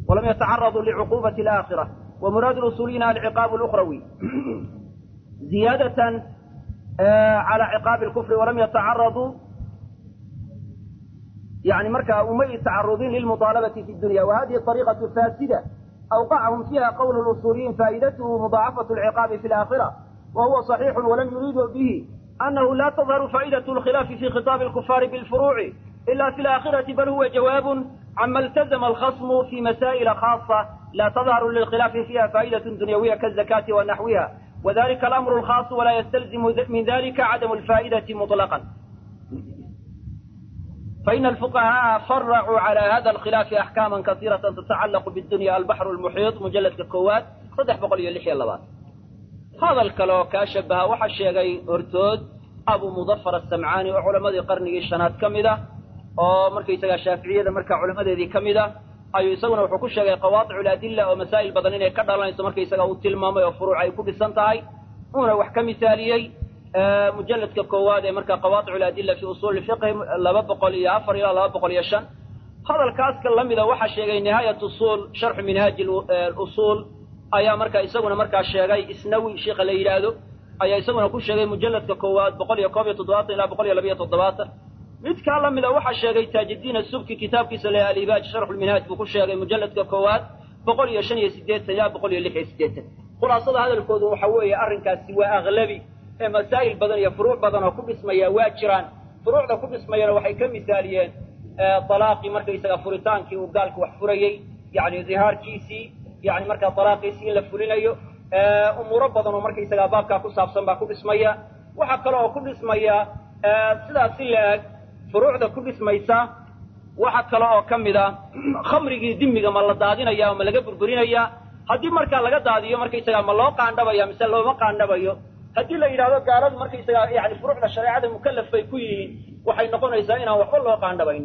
ولم يتعرضوا لعقوبة الآخرة. ومراد الأصوليين العقاب الأخروي زيادة على عقاب الكفر، ولم يتعرضوا يعني مركا أمي تعرضين للمطالبة في الدنيا. وهذه الطريقة فاسدة أوقعهم فيها قول الأصوليين فائدته مضاعفة العقاب في الآخرة، وهو صحيح ولم يريدوا به أنه لا تظهر فائدة الخلاف في خطاب الكفار بالفروع إلا في الآخرة، بل هو جواب عما التزم الخصم في مسائل خاصة لا تظهر للخلاف فيها فائدة دنيوية كالزكاة ونحوها، وذلك الأمر الخاص ولا يستلزم من ذلك عدم الفائدة مطلقا. فإن الفقهاء فرعوا على هذا الخلاف أحكاما كثيرة تتعلق بالدنيا. البحر المحيط مجلد الكوات صدح بقول اللحية اللبات. هذا الكلام كاشبها وحشيغي أرتود أبو مظفر السمعاني وعلماء قرني الشنات كمدة ومركي سجى الشافعية مركي علماء ذي كمدة أي يسوون وحكوشة قواطع الأدلة ومسائل بدنية كذا الله يسمى مركي سجى التلمام وفروع يكون السنتاي هنا وحكم مثالية مجلد كقواد مركي قواطع الأدلة في أصول الفقه لا بقول يعفر إلى لا بقول يشن. هذا الكاس كلام إذا وحشيغي نهاية أصول شرح منهاج الأصول أيا مركا يسوون مركا الشيخي إسنوي شيخ الليلادو أيا يسوون كل شيء مجلد كقواد بقول يقابل تضباط إلى بقول يلبية تضباط. نتكلم إذا وحشيغي تاج الدين السبكي كتاب كسلة الإباج شرح المنهاج بكل شيء مجلد كقواد بقول يشن يسديت يا بقول يلحي يسديت. خلاصة هذا الكود وحوي أرنك سوى أغلبي مسائل بدن فروع بدن وكل اسم واجران فروع ده كل اسم وحي كم مثاليين طلاقي مركا يسقى فريتان كي وقالك وحفريي يعني ظهار كيسي يعني مركا طلاقي سين لفلينيو أمور بدن ومركا يسقى بابك كوساب سنبا كل اسمية وحكلوا كل اسمية سلا سلاك فروع ده كل اسميسا وحكلوا كم إذا خمري دمي ما الله دادين يا وما لقى بربرين يا هدي مركا لقى دادية مركا يسقى ما الله قاندبا يا مثل لو ما قاندبا يو هدي لا يرادو قارد مركا يسقى يعني فروع الشريعة المكلف فيكوين waxay noqonaysaa inaan waxba loo qaandhabayn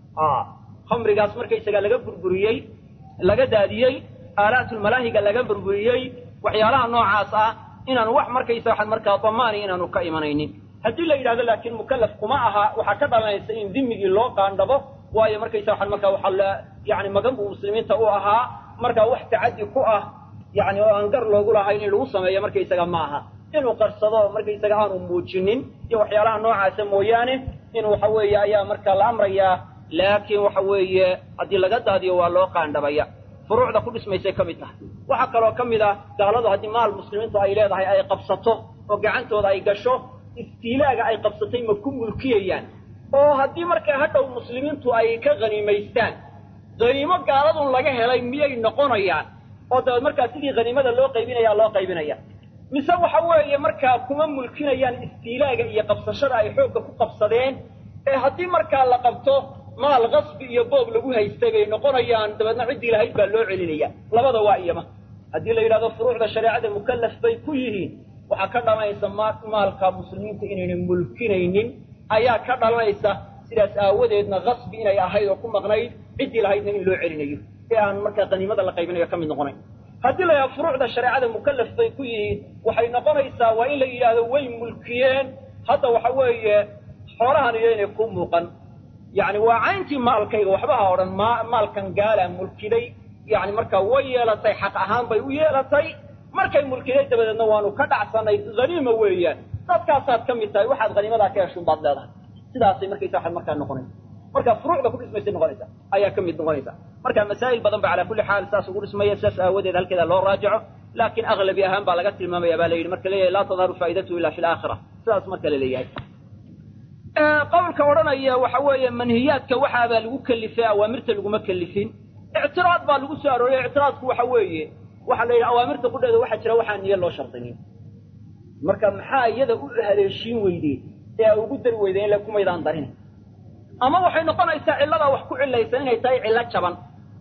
khamrigaas markay isaga laga burburiyay laga daadiyay aalatul malaahiga laga burburiyay waxyaalaha noocaas ah inaan wax markaysa waxan markaa damaani inaanu ka imanaynin hadii la yiraahdo laakiin mukallaf kuma aha waxa ka dhalanaysa in dimigi loo qaandhabo waayo markaysa waxan markaa waxa la yaani magan muslimiinta u ahaa markaa wax taadi ku ah yaani oo aan gar loogu lahayn in lagu sameeyo markaysa ma aha inuu qarsado markaysa aanu muujinin iyo waxyaalaha noocaas mooyaane إنه وحوي أيا مركا الأمر يا لكن وحوي أدي لجدادي والله قاندبيا فروع ده كل اسمه يسكمتها وحكروا كمدا قالوا هذه مال المسلمين تأيلاد هاي أي قبضته وقعنته هاي قشوا استيلاء أي قبضتين مكون ملكيا أو هذه مركا هذا المسلمين تأي كغني ميستان زي ما قالوا لقاه لا يميل النقون يعني أو ده مركا تيجي غنيمة الله قيبين يا الله قيبين يا مسوي حوالي مركا كمان ملكنا يعني استيلاء يقبض شرع يحوك قبضتين هذه مركا لقبته ما الغصب يبوب لجوها يستوي نقول يان تبدنا عدي لهاي باللوع علينيا لبضة واقية ما هذه اللي يراد فروع الشريعة المكلف بكله وحكذا ما يسمى مالك مسلمين تإنين ملكين أيا كذا ما يسا سيرس أودنا غصب إن يا هاي وكم مغني عدي لهاي من اللوع علينيا يعني مركا غنيمة لقيبنا يكمل نقولين هذه اللي فروع الشريعة المكلف بكله وحين نقول يسا وإن اللي يراد وين ملكين هذا وحوي حوران يكون موقن يعني وعينتي مالكي وحبها ورن مالكن قال ملكي يعني مركا ويلتي حق أهان بي ويلتي مركا ملكي تبدأ وانو كدع سنة غنيمة ويان تدكاسات كميتاي واحد غنيمة ذاك يشون بعض لها سيداسي مركا يساحل مركا نقنين مركا فروع بكل اسمه يسين نقنيسا أيها كميت نقنيسا مركا مسائل بدن على كل حال ساس وقول اسمه يساس أودي هل كذا لو راجعه لكن أغلب أهم بلغت الماما يبالي مركا لا تظهر فائدته إلا في الآخرة ساس مركا لليهي قولك ورنا وحوي منهيات كوحابا لو كلفا اوامرته لو ما كلفين اعتراض با لو سارو اعتراض وحوي waxa la awaamirta ku dheedo waxa jira waxaan niyo loo shartinin marka maxaa iyada u haleeshin weydii ee ugu dar weydeen la kuma idaan darin ama waxay noqonaysaa cilada wax ku cilaysan inay tahay cilad jaban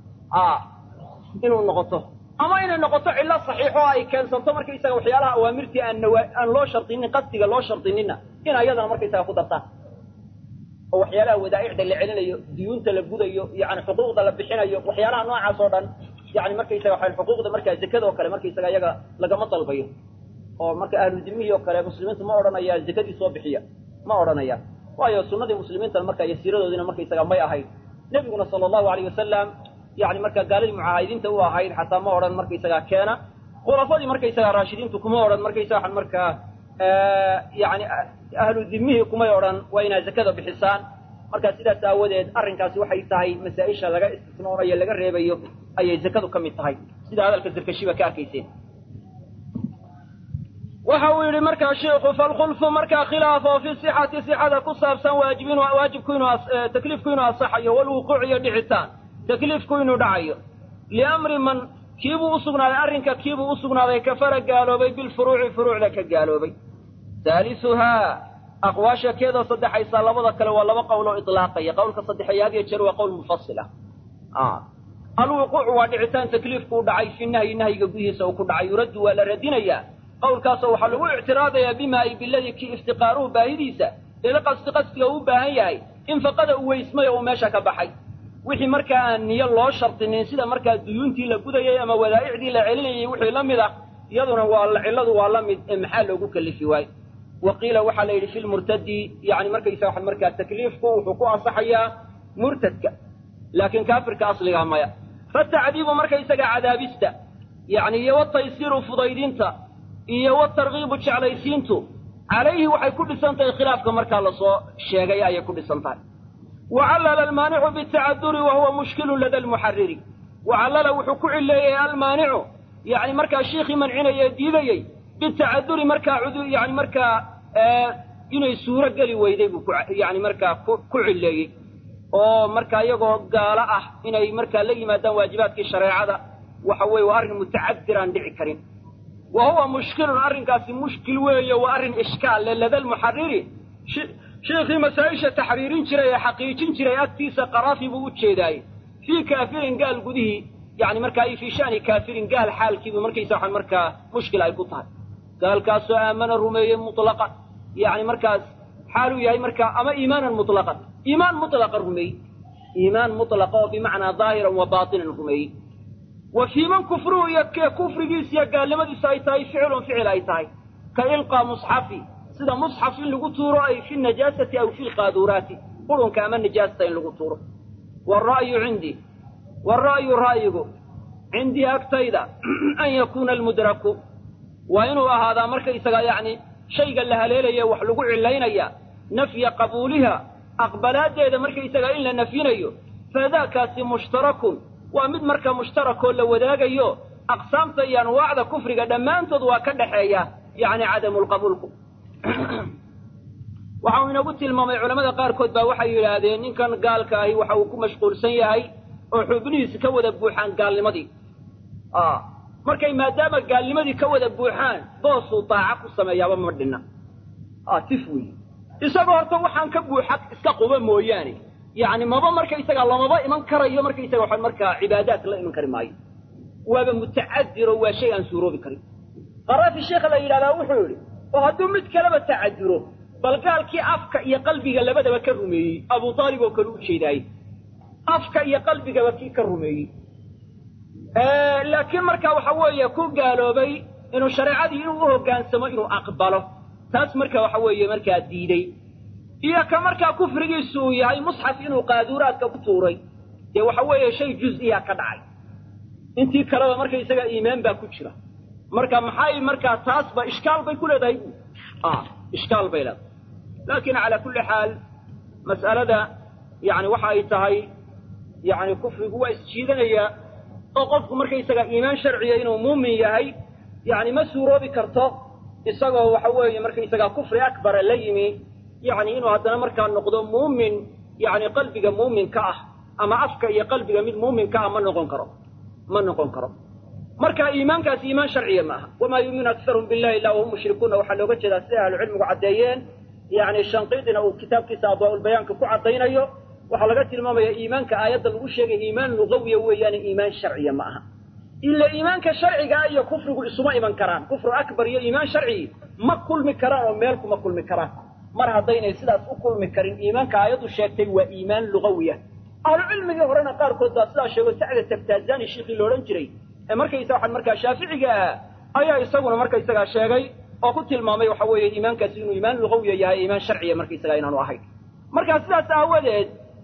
inuu noqoto ama inay noqoto cilad saxiix oo ay keensanto markay isaga waxyaalaha awaamirtii aan loo shartinin qadsiga loo shartinina in ayadana markay isaga ku dartaan وحيالها ودائع اللي علينا ديون تلبوديو يعني حقوق ده لبحينايو وحيالها نوعاas oo dhan يعني markay isaga waxay xuquuqda markay zakada oo kale markay isaga iyaga laga ma dalbayo oo marka ahlu dhimiyo kale muslimiintu ma oranaya zakadii soo bixiya ma oranaya waayo sunnadii muslimiinta marka yasiiradoodina markay isaga may ahayd nabiguna sallallahu alayhi wasallam يعني مركا قال لي معاهدين تو هاي حتى ما أوران مركا يسجع كنا خلافات مركا يسجع راشدين تكما أوران مركا يسجع مركا يعني أهل الذمة كما أوران وين زكاة بحسان مركا سيدا ساودت أرنكاس وحي تاي مسائش لقى استثناء لقى ريبيو أي زكاة كم تاي سيدا هذا الكذب كشيبة كأكيسين وحاول مركا الشيخ فالخلف مركا خلافه في صحة كصاب سن واجبين واجب كينو تكليف كينو الصحة والوقوع يدعتان تكليف كينو دعي لأمر من كيبو أصبنا أرنك كيبو أصبنا كفر قالوا بي بالفروع فروع لك قالوا بي ثالثها أقواش كذا صدح يصال لبضك ولا قول إطلاقي قولك صدح هذه الشر وقول مفصلة الوقوع ودعتان تكليف كو دعي في النهي قبيه سو كو دعي يرد ولا ردين إياه قول كاسو وحلو اعتراضا بما بالذي كي افتقاره باهديسا إذا قصد له باهياي إن فقد ويسمي وماشا كبحي وحي مركا نيا الله شرط إن سيدا مركا ديونتي لقودايا أما ودائعدي لعليني وحي لمدا يظن والعلض واللمد محال لقوك اللي في واي وقيل وحليل في المرتد يعني مركا يساوح المركا التكليف وحقوق صحية مرتدك لكن كافر كأصلها مايا فالتعذيب مركا يساقع عذابستا يعني يوطى يصير فضيدينتا iyo watarghibu jeclaysiintu عليه waxay ku dhisantahay khilaafka marka la soo sheegay ay ku dhisantahay وعلل المانع بالتعذر وهو مشكل لدى المحرر وعلل wuxuu ku cileeyay المانع يعني marka sheekhi mancinay diidayay بالتعذر marka يعني marka inay suura gali weyday يعني marka ku cileeyay oo marka iyagoo gaala ah inay marka la yimaadaan waajibaadkii shariicada waxa way arin mutacaddiran dhici karin وهو مشكل أرنكاس مشكل ويا وأرن إشكال لدى المحرر شيخي مسائش تحريرين شري حقيقين شري أكتيس قرافي بوجه داي في كافر قال قده يعني مركا في شان كافر قال حال كيف مركا يساح مركا مشكلة يقطها قال كاسو آمن الرمي مطلقا يعني مركز حاله يا مركا أما إيمانا مطلقا إيمان مطلق الرمي إيمان مطلقا بمعنى ظاهرا وباطنا الرمي وفي من كفره كفر جيس قال لما دي سايتاي فعل ايتاي كإلقى مصحفي سيدا مصحف لغطوره أي في النجاسة أو في القادورات قلون كأما النجاسة لغطوره والرأي رأيه عندي أكتيدا أن يكون المدرك وإنه هذا مركز يعني شيء قال لها ليلة وحلقوا علينا نفي قبولها أقبلات إذا مركز إلا نفينا فذاك مشترك ومد مركا مشترك ولا وداغيو اقسام تيان وعد كفر دمانتود وكدخيا يعني عدم القبول waxaan ugu tilmaamay culimada qaar kood baa waxay yiraahdeen ninkan gaalka ahi waxa uu ku mashquulsan yahay oo xubnihiisa ka wada buuxaan gaalnimadii markay maadaama gaalnimadii ka wada buuxaan boosuu taaca ku sameeyaba ma dhina tifwi isagoo horta waxaan ka buuxaq iska quba mooyaane يعني ما بمركا يسقى الله ما بإيمان كريه مركا يسقى واحد مركا عبادات لا إيمان كريم معي وبمتعذر وشيئا سورو بكريم قرأت الشيخ لا إله إلا وحوري وهدو متكلمة تعذره بل قال كي أفكا يا قلبي قال لبدا بكرمي أبو طالب وكروت شيء داي أفكا يا قلبي قال كي كرمي لكن مركا وحوي يكون قالوا بي إنه الشريعة دي إنه كان سما إنه أقبله تاس مركا وحوي مركا ديدي إيا كمركا كفر يسوي هاي مصحف إنه قادورات كبتوري يا وحوي شيء جزئي كدعي انتي كلام مركا يسقى إيمان باكوتشرا مركا محاي مركا تاسبا إشكال بي كل داي إشكال بيلا لكن على كل حال مسألة دا يعني وحاي تهي يعني كفر هو استشيدنا هي أقف مركا يسقى إيمان شرعي إنه مؤمن يهي يعني مسورو بكرتو يسقى وحوي مركا يسقى كفر أكبر الليمي يعني إنه هذا مركا النقد مؤمن يعني قلبك مؤمن كأه أما أفكا يا قلبك من مؤمن كأه ما نقول كرم مركا إيمان كاس إيمان شرعي معها وما يؤمن أكثرهم بالله إلا وهم مشركون وحلوا كذا سهل العلم وعديين يعني الشنقيطين أو كتاب كتاب البيان كفو عديين أيوه وحلقات الماما يا إيمان كآيات الوشيء إيمان لغوي هو يعني إيمان شرعي معها إلا إيمان كشرعي قال كفر اسمه إيمان كرام كفر أكبر يا إيمان شرعي ما كل مكران ومالكم ما كل مكران مرها ضينا سيداس أكل مكرين إيمان كآيات الشيكتين وإيمان لغوية أهل العلم يقولون قال كل ذا سلا شيء وسعد تبتازان الشيخ اللورنجري مركا يسوي مركا شافعي أيا يسوون مركا يسوي شيء أو قلت المامي وحوي إيمان كسين إيمان لغوية يا إيمان شرعي مركا يسوي إنه واحد مركا سيداس أولد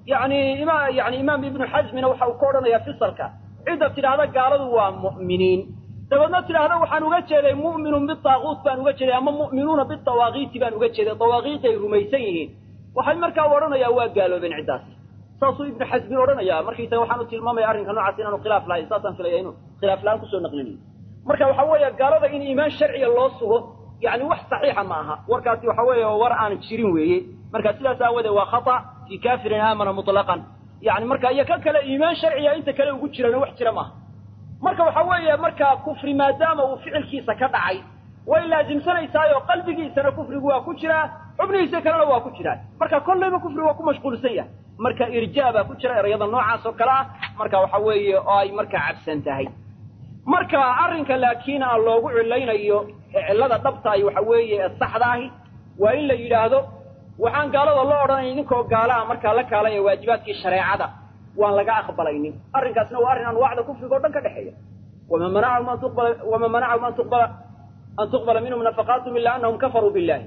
يعني إمام ابن حزم وحاو كورنا يا فصلك عدة تلاهذا قالوا ومؤمنين تبدنا تلاهذا وحن وجهه مؤمن بالطاغوت بان وجهه أما مؤمنون بالطواغيت بان وجهه طواغيت رميسين وحن مركا ورنا يا قالوا بن عداس صاصو ابن حزم ورنا يا مركي توحنوا تلمام يا أرين كانوا عسينا خلاف لا إساسا في اليانو خلاف لا كسر نقلني مركا وحويا قالوا إن إيمان شرعي الله صوه يعني wax saxiixa ma aha warkaasi waxa weeye war aan jirin weeye marka sidaas aawada waa khata fi kafirin amana mutlaqan yani marka iyo ka kale iimaan sharciya inta kale ugu jirana wax jira ma marka waxa weeye marka kufri maadaama uu ficilkiisa ka dhacay way laazimsanaysaa oo qalbigiisana kufrigu waa ku jira xubnihiisa kalena waa ku jira marka kullayba kufri waa ku mashquulsan yahay marka irjaaba ku jira erayada noocaas oo kala marka waxa weeye oo ay marka cabsan tahay marka arrinka laakiin aan loogu cilaynayo cilada dhabta ay waxa weeye saxdaahi waa in la yiraahdo waxaan gaalada loo oranay ninkoo gaalaha marka la kaalay waajibaadkii shariicada waan laga aqbalaynin arrinkaasna waa arrin aan wacda kufriga oo dhan ka dhaxeeya wama mana'u an tuqbala minhum nafaqatuhum illa annahum kafaruu billahi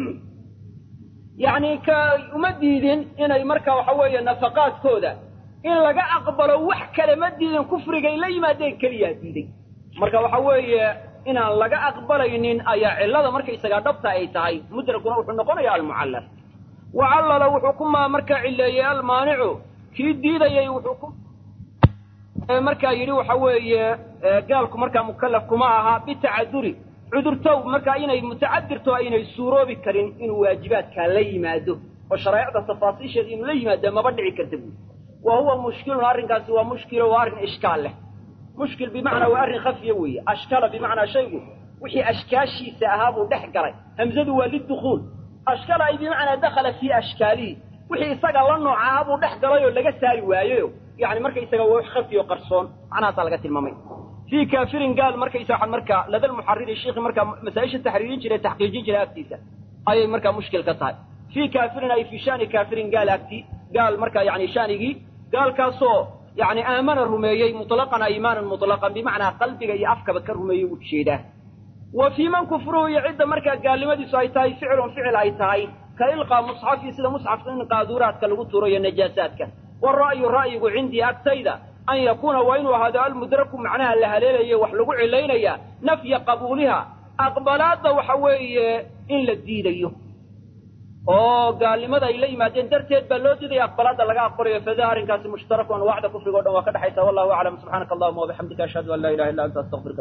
yani ka umadidin inay marka waxa weeye nafaqaadkooda in laga aqbalo wax kale ma diidan kufriga ila yimaadeen kaliya diiday marka waxa weeye inaan laga aqbalaynin ayaa cilada marka isaga dhabta ay tahay mudrakuna wuxuu noqonayaa al-mu'allaf wa 'allala wuxuu kuma marka cileeyay al-maani'u kii diidayay wuxuu ku marka yiri waxa weeye gaalku marka mukallaf kuma aha bitacaduri cudurtow marka inay mutacaddirto inay suuroobi karin inuu waajibaadka la yimaado oo shariicada tafaasiisheeda inuu la yimaado ma badhici karto وهو مشكل أرنكاس ومشكل وأرن إشكال له مشكل بمعنى وأرن خفية ويا أشكال بمعنى شيء وحي أشكاشي سأهاب ودحقري همزده للدخول أشكال أي بمعنى دخل في أشكاله وحي سقى لأنه عاب ودحقري ولا جساري وياه يعني مركز يسقى خفي وقرصون عنها طلقة الممي في كافر قال مركز يساحن مركز لدى المحرر الشيخ مركز مسايش التحريرين جري تحقيقين جري أكتيسة أي مركز مشكل قطعي في كافر أي في شان كافر قال أكتي قال مركز يعني شاني قال كاسو يعني آمن الرميي مطلقا إيمانا مطلقا بمعنى قلبك يأفك بكر رميي وتشيده وفي من كفره يعد مركا قال لماذا سايتاي فعل أيتاي كإلقى مصحف يسيد مصحف إن قادورات كالغطور النجاساتك والرأي عندي أكتيدا أن يكون وين هذا المدرك معناها لهليلية وحلقوا علينا نفي قبولها أقبلات وحوي إن للديديه قال لماذا إلي ما تنترتد بلوتي دي أقبلات لغا أقبل فذار كاس مشترك ووعد كفر قد وقد حيث والله أعلم سبحانك اللهم وبحمدك أشهد أن لا إله إلا أنت أستغفرك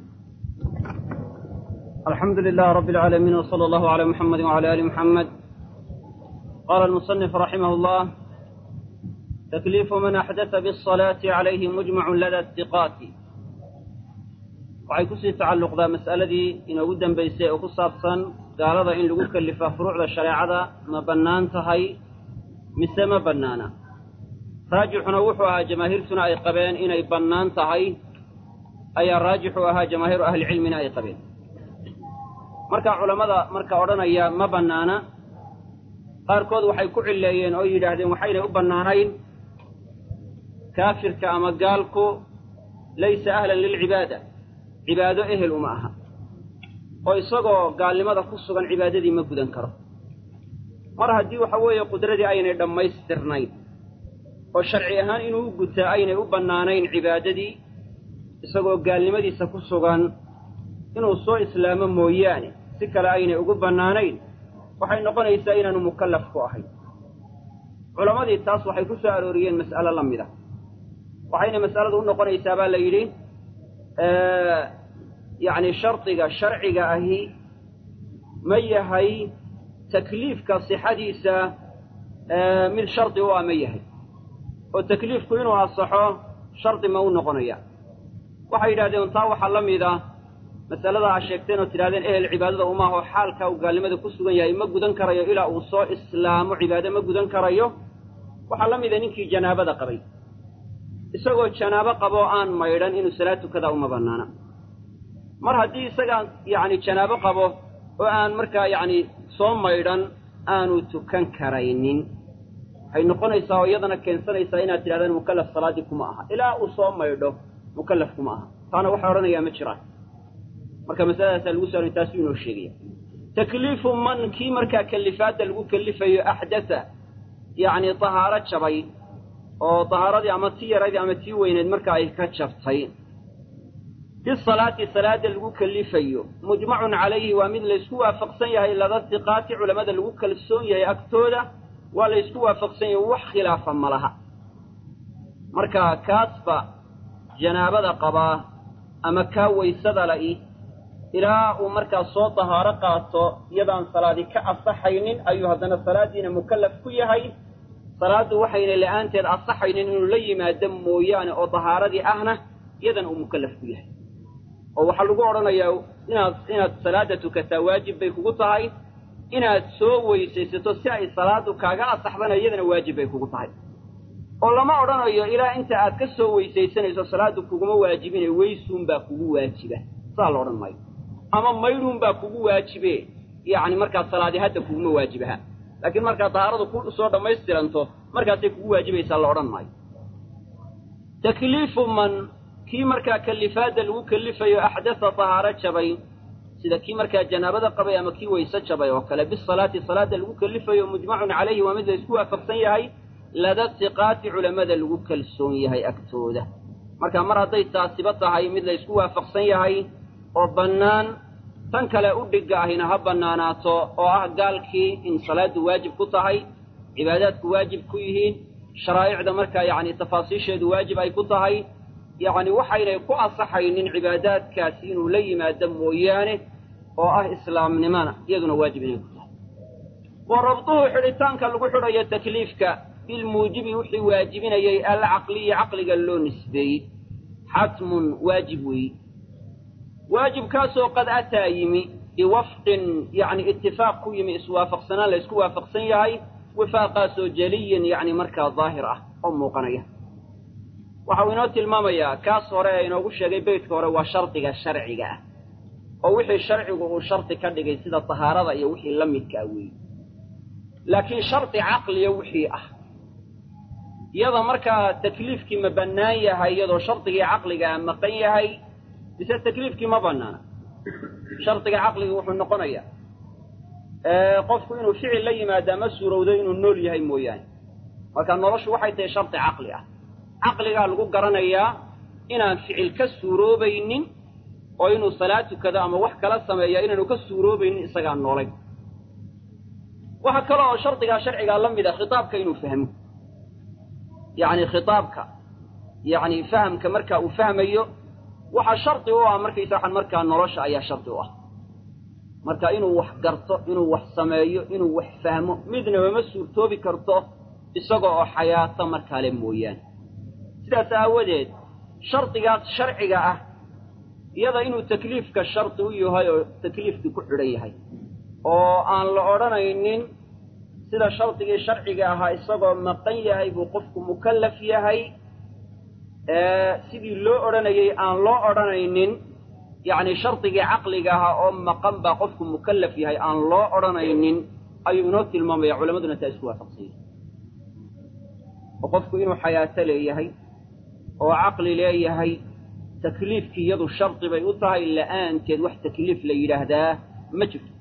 الحمد لله رب العالمين وصلى الله على محمد وعلى آل محمد قال المصنف رحمه الله تكليف من أحدث بالصلاة عليه مجمع لدى الثقات waxay ku sii tacalluqdaa mas'aladii inoogu dambaysay oo ku saabsan gaalada in lagu kallifaa furuucda shareecada ma bannaan tahay mise ma bannaana raajixuna wuxuu ahaa jamaahiirtuna ay qabeen inay bannaan tahay ayaa raajixu ahaa jamaahiiru ahlicilmina ay qabeen marka culammada marka odhanaya ma bannaana qaarkood waxay ku cilleeyeen oo yidhaahdeen waxaynay u bannaanayn kaafirka ama gaalku laysa ahlan lilcibaada cibaado ehel uma aha oo isagoo gaalnimada ku sugan cibaadadii ma gudan karo mar haddii waxa weeye qudradii aynay dhammaystirnayn oo sharci ahaan inuu u gutaa aynay u bannaanayn cibaadadii isagoo gaalnimadiisa ku sugan inuu soo islaamo mooyaane si kale aynay ugu bannaanayn waxay noqonaysaa inaanu mukallaf ku ahayn culammadii taas waxay ku soo arooriyeen mas'alo la mid ah waxayna mas'aladu u noqonaysaa baa la yidhi يعني شرطك شرعك أهي ما يهي تكليفك صحديثة من شرط هو ما يهي والتكليف كينو الصحة شرط ما هو نقنية وحيد هذا ينطاوح اللهم إذا مسألة عشيكتين وتلادين إيه العبادة وما هو حالك وقال لماذا كسوغن يا إما قدن كريو إلى أوصاء إسلام وعبادة ما قدن كريو وحلم إذا ننكي جنابة قبي isagoo janaabo qabo aan maydhan inuu salaatu kada uma banaana mar haddii isaga yani janaabo qabo oo aan markaa yani soo maydhan aanu tukan karaynin waxay noqonaysaa oo iyadana keensanaysaa inaad tidhahdaan mukallaf salaadii kuma aha ilaa uu soo maydho mukallaf kuma aha taana waxaa odhanayaa ma jiraan marka masaladaasaa lagu saaray taasuu inoo sheegaya takliifu man kii markaa kallifaadda lagu kallifayo axdatha yacni tahaaro jabay oo tahaaradii ama tii yaraydii ama tii weyneed marka ay ka jabtay bisalaati salaada lagu kalifayo mujmacun calayhi waa mid laysku waafaqsan yahay lada hiqaati culamada lagu kalsoon yahay agtooda waa laysku waafaqsan yahay wax khilaafa ma laha marka kaasba janaabada qabaa ama kaa waysada la'i ilaa uu markaa soo tahaaro qaato iyadaan salaadi ka asaxaynin ayuu haddana salaadiina mukallaf ku yahay salaaddu waxayna la'aanteed asaxaynin inuu la yimaado mooyaane oo tahaaradii ahna iyadan uu mukallaf ku yahay oo waxaa lagu odhanayaa inaad salaada tukataa waajib bay kugu tahay inaad soo weysaysato si ay salaadu kaaga asaxdana iyadana waajib bay kugu tahay oo lama odhanayo ilaa inta aad ka soo weysaysanayso salaadu kuguma waajibine weysuun baa kugu waajiba saa la odhan maayo ama maydhuun baa kugu waajibe yacni markaa salaadi hadda kuguma waajibaha laakiin markaa tahaaradu ku soo dhammaystiranto markaasay kugu waajibaysaa la odhan maayo takliifu man kii markaa kalifaadda lagu kalifayo axdatha tahaaro jabay sida kii markaa janaabada qabay ama kii wayse jabay oo kale bisalaati salaada lagu kalifayo mujmacun calayhi waa mid la isku waafaqsan yahay lada hiqaati culamada lagu kalsoon yahay agtooda marka mar hadday taasiba tahay mid la isku waafaqsan yahay oo bannaan tan kale u dhigga ahina ha bannaanaato oo ah gaalkii in salaaddu waajib ku tahay cibaadaadku waajib ku yihiin sharaa'icda markaa yacni tafaasiisheedu waajib ay ku tahay yacni waxaynay ku asaxaynin cibaadaadkaasi inuu la yimaado mooyaane oo ah islaamnimana iyaduna waajib inay ku tahay wa rabtuhu xidhitaanka lagu xidhayo takliifka bilmuujibi wixii waajibinayay alcaqliyi caqliga loo nisbeeyey xatmun waajib weeye waajibkaasoo qad ataa yimi biwafqin yacni itifaaq ku yimi iswaafaqsanaan la isku waafaqsan yahay wifaaqaasoo jaliyin yacni markaa daahir ah oo muuqanaya waxa uu inoo tilmaamayaa kaas hore ee inoogu sheegay beytka hore waa shardiga sharciga ah oo wixii sharcigu uu shardi ka dhigay sida tahaarada iyo wixii la midka ah weeye laakiin shardi caqliya wixii ah iyada markaa takliifkii ma bannaan yahay iyadoo shardigii caqligaa maqan yahay mise takliifkii ma bannaana shardiga caqliga wuxuu noqonayaa qofku inuu ficil la yimaadaa ma suurowdo inuu nool yahay mooyaane marka noloshu waxay tahay shardi caqli ah caqligaa lagu garanayaa inaan ficil ka suuroobaynin oo inuu salaad tukado ama wax kala sameeya inaanu ka suuroobaynin isagaan noolayn waxa kale oo shardigaa sharcigaa la mid a khitaabka inuu fahmo yacni khitaabka yacni fahamka marka uu fahmayo waxaa shardi u ah markaysa waxaan markaa nolosha ayaa shardi u ah marka inuu wax garto inuu wax sameeyo inuu wax fahmo midnaba ma suurtoobi karto isagoo oo xayaato markaale mooyaane sidaas aawadeed shardigaas sharciga ah iyada inuu takliifka shardi u yahay oo takliifkii ku xidhan yahay oo aan la odhanaynin sida shardigii sharciga ahaa isagoo maqan yahay buu qofku mukallaf yahay sidii loo odhanayay aan loo odhanaynin yacni shardigii caqliga ahaa oo maqan baa qofku mukallaf yahay aan loo odhanaynin ayuu inoo tilmaamaya culammaduna taa isku waafaqsan yahay oo qofku inuu xayaato leeyahay oo caqli leeyahay takliifkii iyadu shardi bay u tahay la'aanteed wax takliif la yidhaahdaa ma jirto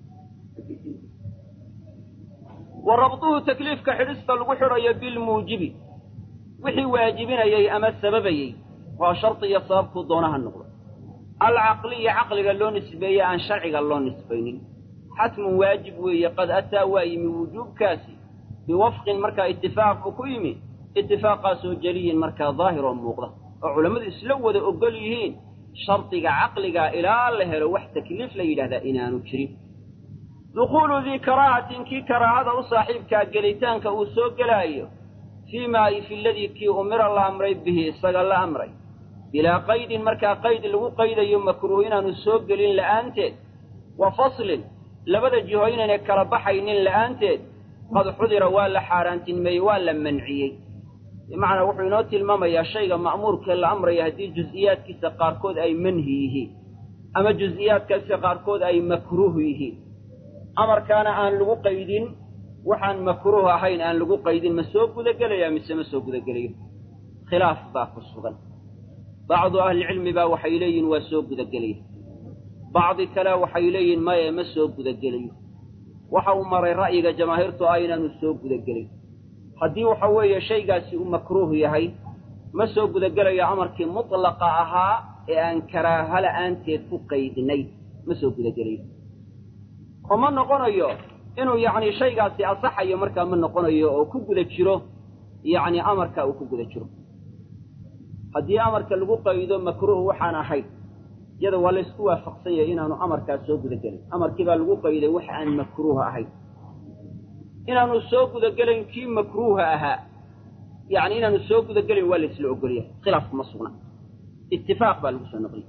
wa rabtuhu takliifka xidhista lagu xidhayo bilmuujibi wixii waajibinayay ama sababayey waa shardi iyo sababkuu doonaha noqdo alcaqliyi caqliga loo nisbeeye aan sharciga loo nisbaynin xatmun waajib weeye qad ataa waa yimi wujuubkaasi biwafqin markaa itifaaq uu ku yimi itifaaqaasoo jeliyin markaa daahir oo muuqda oo culammadu isla wada ogol yihiin shardiga caqligaa ilaa la helo wax takliif la yidhahdaa inaanu jirin dukuulu dii karaahatin kii karaahada u saaxiibkaa gelitaanka uu soo gelaayo fii maa fi ladii kii umira la amray bihi isaga la amray bilaa qaydin markaa qayd lagu qaydayo makruuh inaanu soo gelin la'aanteed wa faslin labada jiho inaynay kala baxaynin la'aanteed qad xudira waa la xaaraantinmeeyey waa la manciyey bimacnaa wuxuu inoo tilmaamayaa shayga ma'muurkee la amraya haddii juz'iyaadkiisa qaarkood ay manhi yihiin ama juz'iyaadkiisa qaarkood ay makruuh yihiin amarkaana aan lagu qaydin waxaan makruuh ahayn aan lagu qaydin ma soo gudagelayaa mise ma soo gudagelayo khilaaf baa ku sugan bacdu ahlicilmi baa waxay leeyihin waa soo gudagelaya bacdi kale waxay leeyihin maya ma soo gudagelayo waxa uu maray ra'yiga jamaahiirtu ah inaanu soo gudagelin haddii waxa weeye shaygaasi uu makruuh yahay ma soo gudagelayo amarkii mutlaqa ahaa ee aan karaaha la'aanteed ku qaydnay ma soo gudagelayo oo ma noqonayo inuu yacni shaygaasi asaxayo markaa ma noqonayo oo ku guda jiro yacni amarka uu ku guda jiro haddii amarka lagu qaydo makruuh waxaan ahayn iyada waa laysku waafaqsan yahay inaanu amarkaas soo gudagelin amarkii baa lagu qayday wax aan makruuha ahayn inaanu soo gudagelayn kii makruuha ahaa yacni inaanu soo gudagelin waa laysla ogolyahay khilaafku ma sugna itifaaq baa lagu soo noqliyay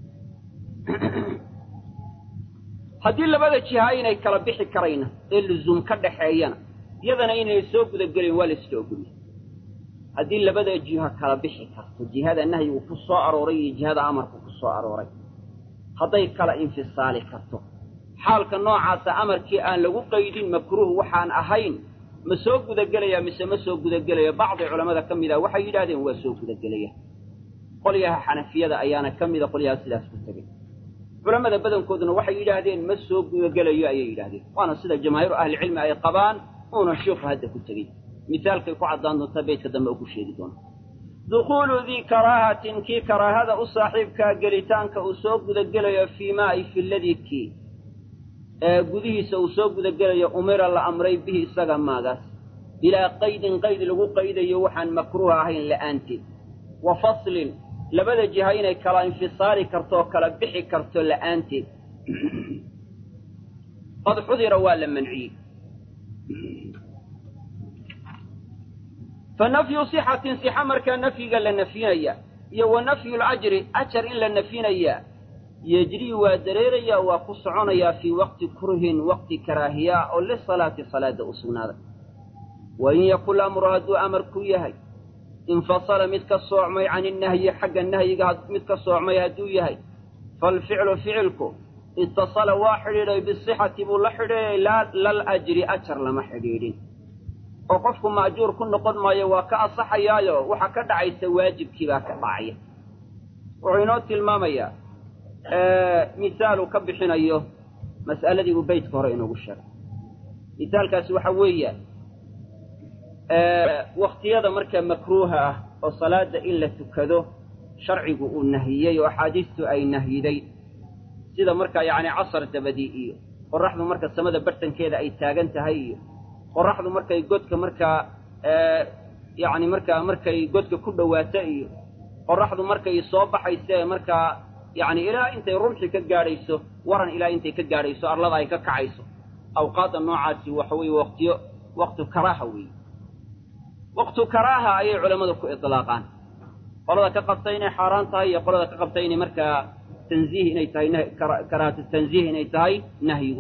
haddii labada jiha aynay kala bixi karayna ee luzuum ka dhaxeeyana iyadana inay soo gudagelin waa laysla ogolyahay haddii labada jiha kala bixi karto jihada nahyigu ku soo arooray iyo jihada amarku ku soo arooray hadday kala infisaali karto xaalka noocaasa amarkii aan lagu qaydin makruuh waxaan ahayn ma soo gudagelaya mise ma soo gudagelaya bacdi culammada ka mida waxay yidhahdeen waa soo gudagelaya qolyaha xanafiyada ayaana ka mida qolyaha sidaas ku tegey culammada badankooduna waxay yidhaahdeen ma soo gudagelayo ayay yidhahdeen waana sida jamaahiiru ahlicilmi ay qabaan uuna shiiku hadda ku tegey misaalkay ku caddaan doontaa beydka dambe oo ku sheegi doona dukhuulu dii karaahatin kii karaahada u saaxiibkaa gelitaanka uu soo gudagelayo fii maa ay fi ladii kii gudihiisa uu soo gudagelayo umira la amray bihi isaga maagaas bilaa qaydin qayd lagu qaydayo waxaan makruuha ahayn la'aanteed wa faslin labada jiha inay kala infisaali karto oo kala bixi karto la'aanteed qad xudira waa la manciyey فنفي صحة صحة مركا نفي لنفينيا ونفي الأجر أجر إلا نفينيا يجري ودريريا وقصعنيا في وقت كره وقت كراهية أو للصلاة صلاة أصناد وإن يقول أمر هدو أمر كويهي انفصل مثل الصعمي عن النهي حق النهي مثل الصعمي هدو يهي فالفعل فعلكم اتصل واحد بالصحة بلحر لا الأجر أجر لما حديدين oo qofku maajuur ku noqon maayo waa ka asaxayaayo waxa ka dhacaysa waajibkii baa ka dhacaya wuxuu inoo tilmaamayaa misaalu ka bixinayo mas'aladii uu beydka hore inoogu sheegay misaalkaasi waxa weeyaan waqtiyada marka makruuha ah oo salaada in la tukado sharcigu uu nahiyey oo axaadiistu ay nahyiday sida marka yacni casar dabadii iyo qoraxdu marka samada bartankeeda ay taagan tahay iyo qoraxdu markay godka markaa yacni markay godka ku dhawaato iyo qoraxdu markay soo baxayso markaa yacni ilaa intay rumxi ka gaadhayso waran ilaa intay ka gaadhayso arlada ay ka kacayso awqaadda noocaasi waxa weeye waqtu karaaha weeye waqtu karaaha ayay culammadu ku itlaaqaan qolada ka qabta inay xaaraan tahay iyo qolada ka qabta inay markaa tanziih inay tahay karaahatu tanziih inay tahay nahyigu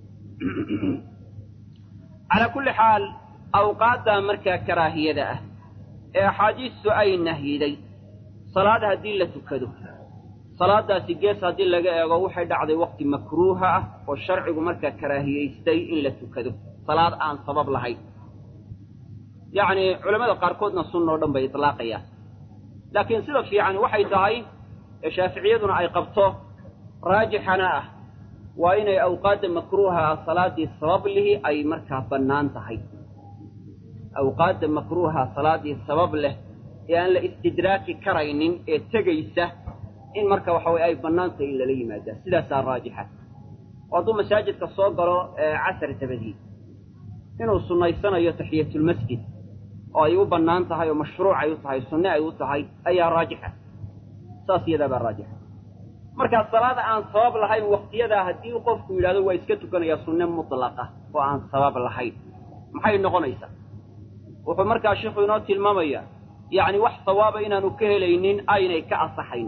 على كل حال أوقات مركا كراهية ده أحاديث أي نهي دي صلاة هديلة كدو صلاة سجيس هديلة وحي دعض وقت مكروهة والشرع مركا كراهية يستي إلا كدو صلاة عن سبب لهي يعني علماء قاركودنا السنة ودن بإطلاقية لكن سبب في عن وحي داي الشافعية أي قبطه راجحنا وإن أوقات مكروهة صلاة السبب له أي مركا بنان تهي أوقات مكروهة صلاة السبب له يعني لاستدراك كرين تجيسة إن مركا وحوي أي بنان تهي إلا لي ماذا سلاسة راجحة وضو مساجد كالصدر عسر تبدي إنه السنة السنة تحية المسجد أي بنان تهي ومشروع يطهي السنة يطهي أي راجحة ساسية دابا راجحة marka salaada aan sabab lahayn waqtiyada hadii qofku yiraahdo way iska tukanaya sunna mutlaqa oo aan sabab lahayn maxay noqonaysaa wuxuu markaa sheekhu inoo tilmaamaya yaani wax sawaaba inaanu ka helaynin aynay ka asaxayn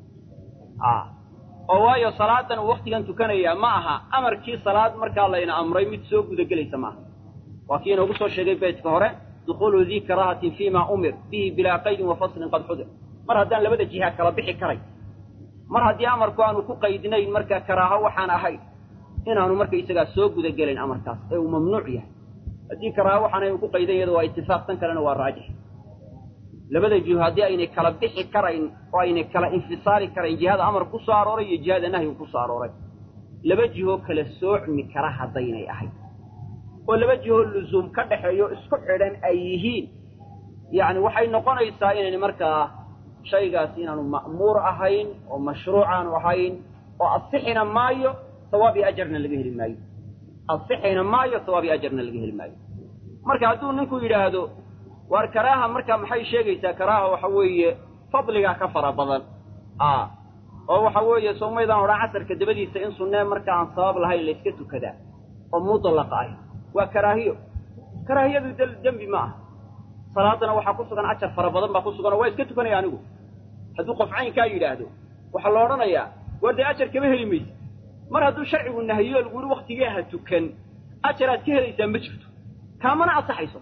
oo waayo salaadan waqtigan tukanaya ma aha amarkii salaad markaa layna amray mid soo gudagelaysa ma waa kii inoogu soo sheegay beedka hore dukhulu dhi karahatin fima umir bihi bila qayd wa fasl qad hudir mar haddaan labada jiha kala bixi karay mar haddii amarku aanu ku qaydinayn markaa karaaho waxaan ahayn inaanu marka isagaa soo gudagelin amarkaas ee uu mamnuuc yahay haddii karaaho waxaanay ku qaydan iyada waa itifaaqsan kalena waa raajix labada jiho haddii aynay kala bixi karayn oo aynay kala infisaali karayn jihada amar ku soo arooray iyo jihada nahyi ku soo arooray laba jiho kala soocmi kara haddaynay ahayd ولما جهو اللزوم كدحيو اسكو خيران ايهين يعني waxay noqonaysaa inay markaa shaygaas inaanu ma'muur ahayn oo mashruucan ahayn oo asixina maayo sawabi ajrna laga heli maayo asixina maayo sawabi ajrna laga heli maayo marka haduu ninku yiraahdo war karaaha marka maxay sheegaysaa karaaha waxa weeye fadliga ka fara badan oo waxa weeye Soomaalidan hore casarka dabadiisa in sunnah marka aan sabab lahayn la iska tukada oo mutlaq ah waa karaahiyadu dambi ma salaadana waxa ku sugan ajar fara badan ba ku sugan oo way iska tukanayaan anigu haduu qof cayn ka yiraahdo waxa la oranayaa wada ajar kama heli maysid mar haduu sharcigu nahiyo lagu yiri waqtigeeha tukan ajaraad ka helaysaa ma jirto kaamana asaxayso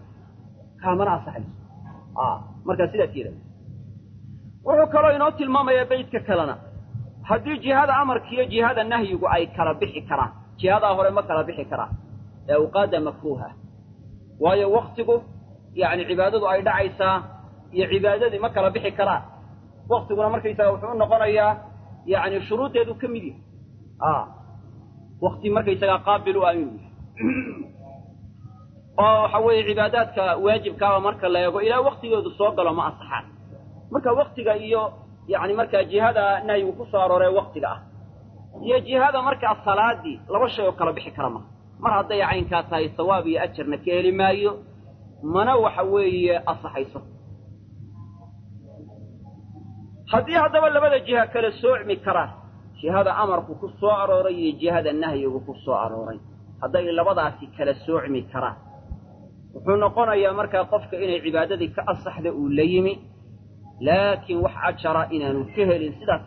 marka sidaas yeelay wuxuu kale inoo tilmaamayaa beedka kalena hadii jihada amarka iyo jihada nahyigu ay kala bixi karaan jihada hore ma kala bixi karaan ee uu qaada makruuha waayo waqtigu يعني عبادته أي دعيسة عبادته ما كلا بحي كلا وقت يقول مركز وحنا نقولها يعني شروط هذا كم دي وقت مركز قابل وأمين حوي عبادات كواجب كوا مركز لا يقول إلى وقت يقول الصواب ولا ما أصحى مركز وقت جايو يعني مركز جهاد ناي وقصار ولا وقت جاه هي جهاد مركز الصلاة دي لو شيء كلا بحي كرامة مرة ضيع عين كاسة الصواب يأجر نكيل مايو mana waxa weeye asaxayso hadii hadaba labada jiha kala soocmi karaan jihada amarku ku soo arooray iyo jihada nahyigu ku soo arooray haday labadaasi kala soocmi karaan wuxuu noqonayaa marka qofka inay cibaadadii ka asaxda uu leeyimi laakiin wax ajara inaanu ka helin sidaas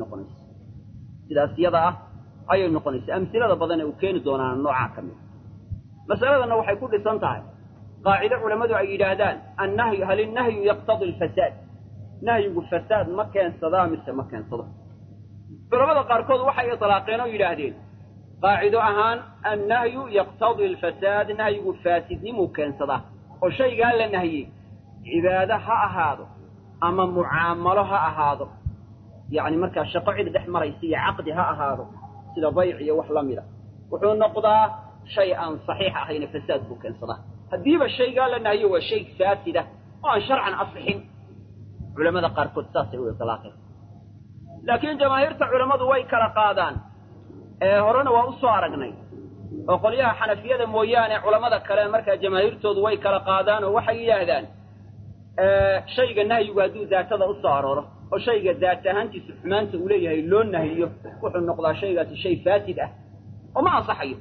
iyada ayay noqonaysaa amsilada badan ee uu keeni doonaan nooca kamid mas'aladana waxay ku dhisan tahay قاعدة علماء عيدان النهي هل النهي يقتضي الفساد نهي الفساد ما كان صدام ما كان صدام علماء قاركود وحي إطلاقين ويدادين قاعدة أهان النهي يقتضي الفساد نهي الفاسد مو كان صدام والشيء قال للنهي عبادها هذا أما معاملها هذا يعني مركز شقعد دحمر يسي عقدها هذا سلا بيعي وحلميلا وحون نقضى شيئا صحيحا حين فساد مو كان صدام هديب الشيء قال لنا هو شيء فاسد وان شرعا اصلحين علماء قاركود ساسي وطلاقه لكن جماهير علماء way kala qaadaan horena waa u soo aragnay oo qoliyaha xanafiyada mooyaane culimada kale marka jamaahirtoodu way kala qaadaan oo waxay yiraahdaan shayga nahyigu haduu daatada u soo arooro oo shayga daat ahaantiisu xumaanta uu leeyahay loo nahiyo wuxuu noqdaa shaygaasi shay faasid ah oo ma asaxayo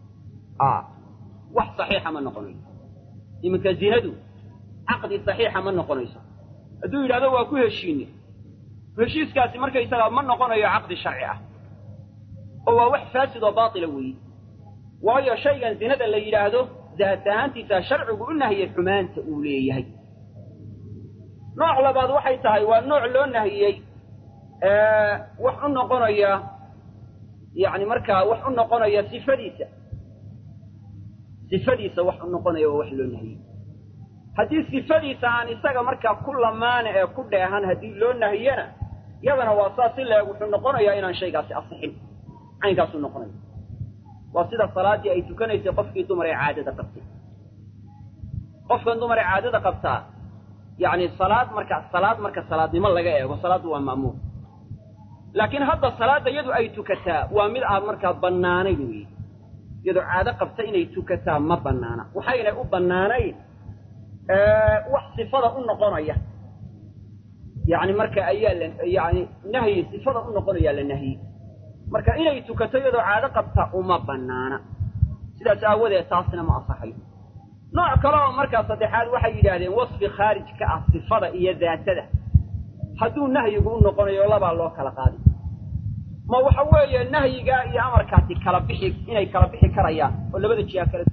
wax saxiixa ma noqonayo iminka zinadu aqdi saxiixa ma noqonayso haduu yiraahdo waa ku heshiinay heshiiskaasi markaysaga ma noqonayo aqdi sharci ah oo waa wax faasid oo baatil weey waayo shaygan zinada la yiraahdo daat ahaantiisa sharcigu u nahiyay xumaanta uu leeyahay nooc labaad waxay tahay waa nooc loo nahiyay wax u noqonaya يعني marka wax u noqonaya sifadiisa wax u noqonayo wax loo nahiyo hadii sifadiisa aan isaga marka kullamaana ee ku dheehan hadii loo nahiyana yadana waa saas ilaa wuxuu noqonayaa inaan shaygaasi asixin aynkaas u noqonayo waa sida salaadii ay tukanayso qofkii dumar ee caadada qabtay qofkan dumar ee caadada qabtaa يعني salaad marka salaadnimo laga eego salaadu waa maamuur laakiin hadda salaada iyadu ay tukataa waa mid aan marka banaanay weey iyadoo caado qabta inay tukataa ma banaana waxayna u banaanay wax sifada u noqonaya يعني marka ayaa yani nahyi sifada u noqonaya la nahyi marka inay tukato iyadoo caado qabta uma banaana sidaas aawadeed taasina ma asaxay nooc kale oo marka saddexaad waxay yiraahdeen wasfi kharij ka ah sifada iyo daatada haduu nahyigu u noqonayo laba loo kala qaadi ma waxa weeye nahyiga iyo amarkaasi kala bixi inay kala bixi karayaan oo labada jiha kala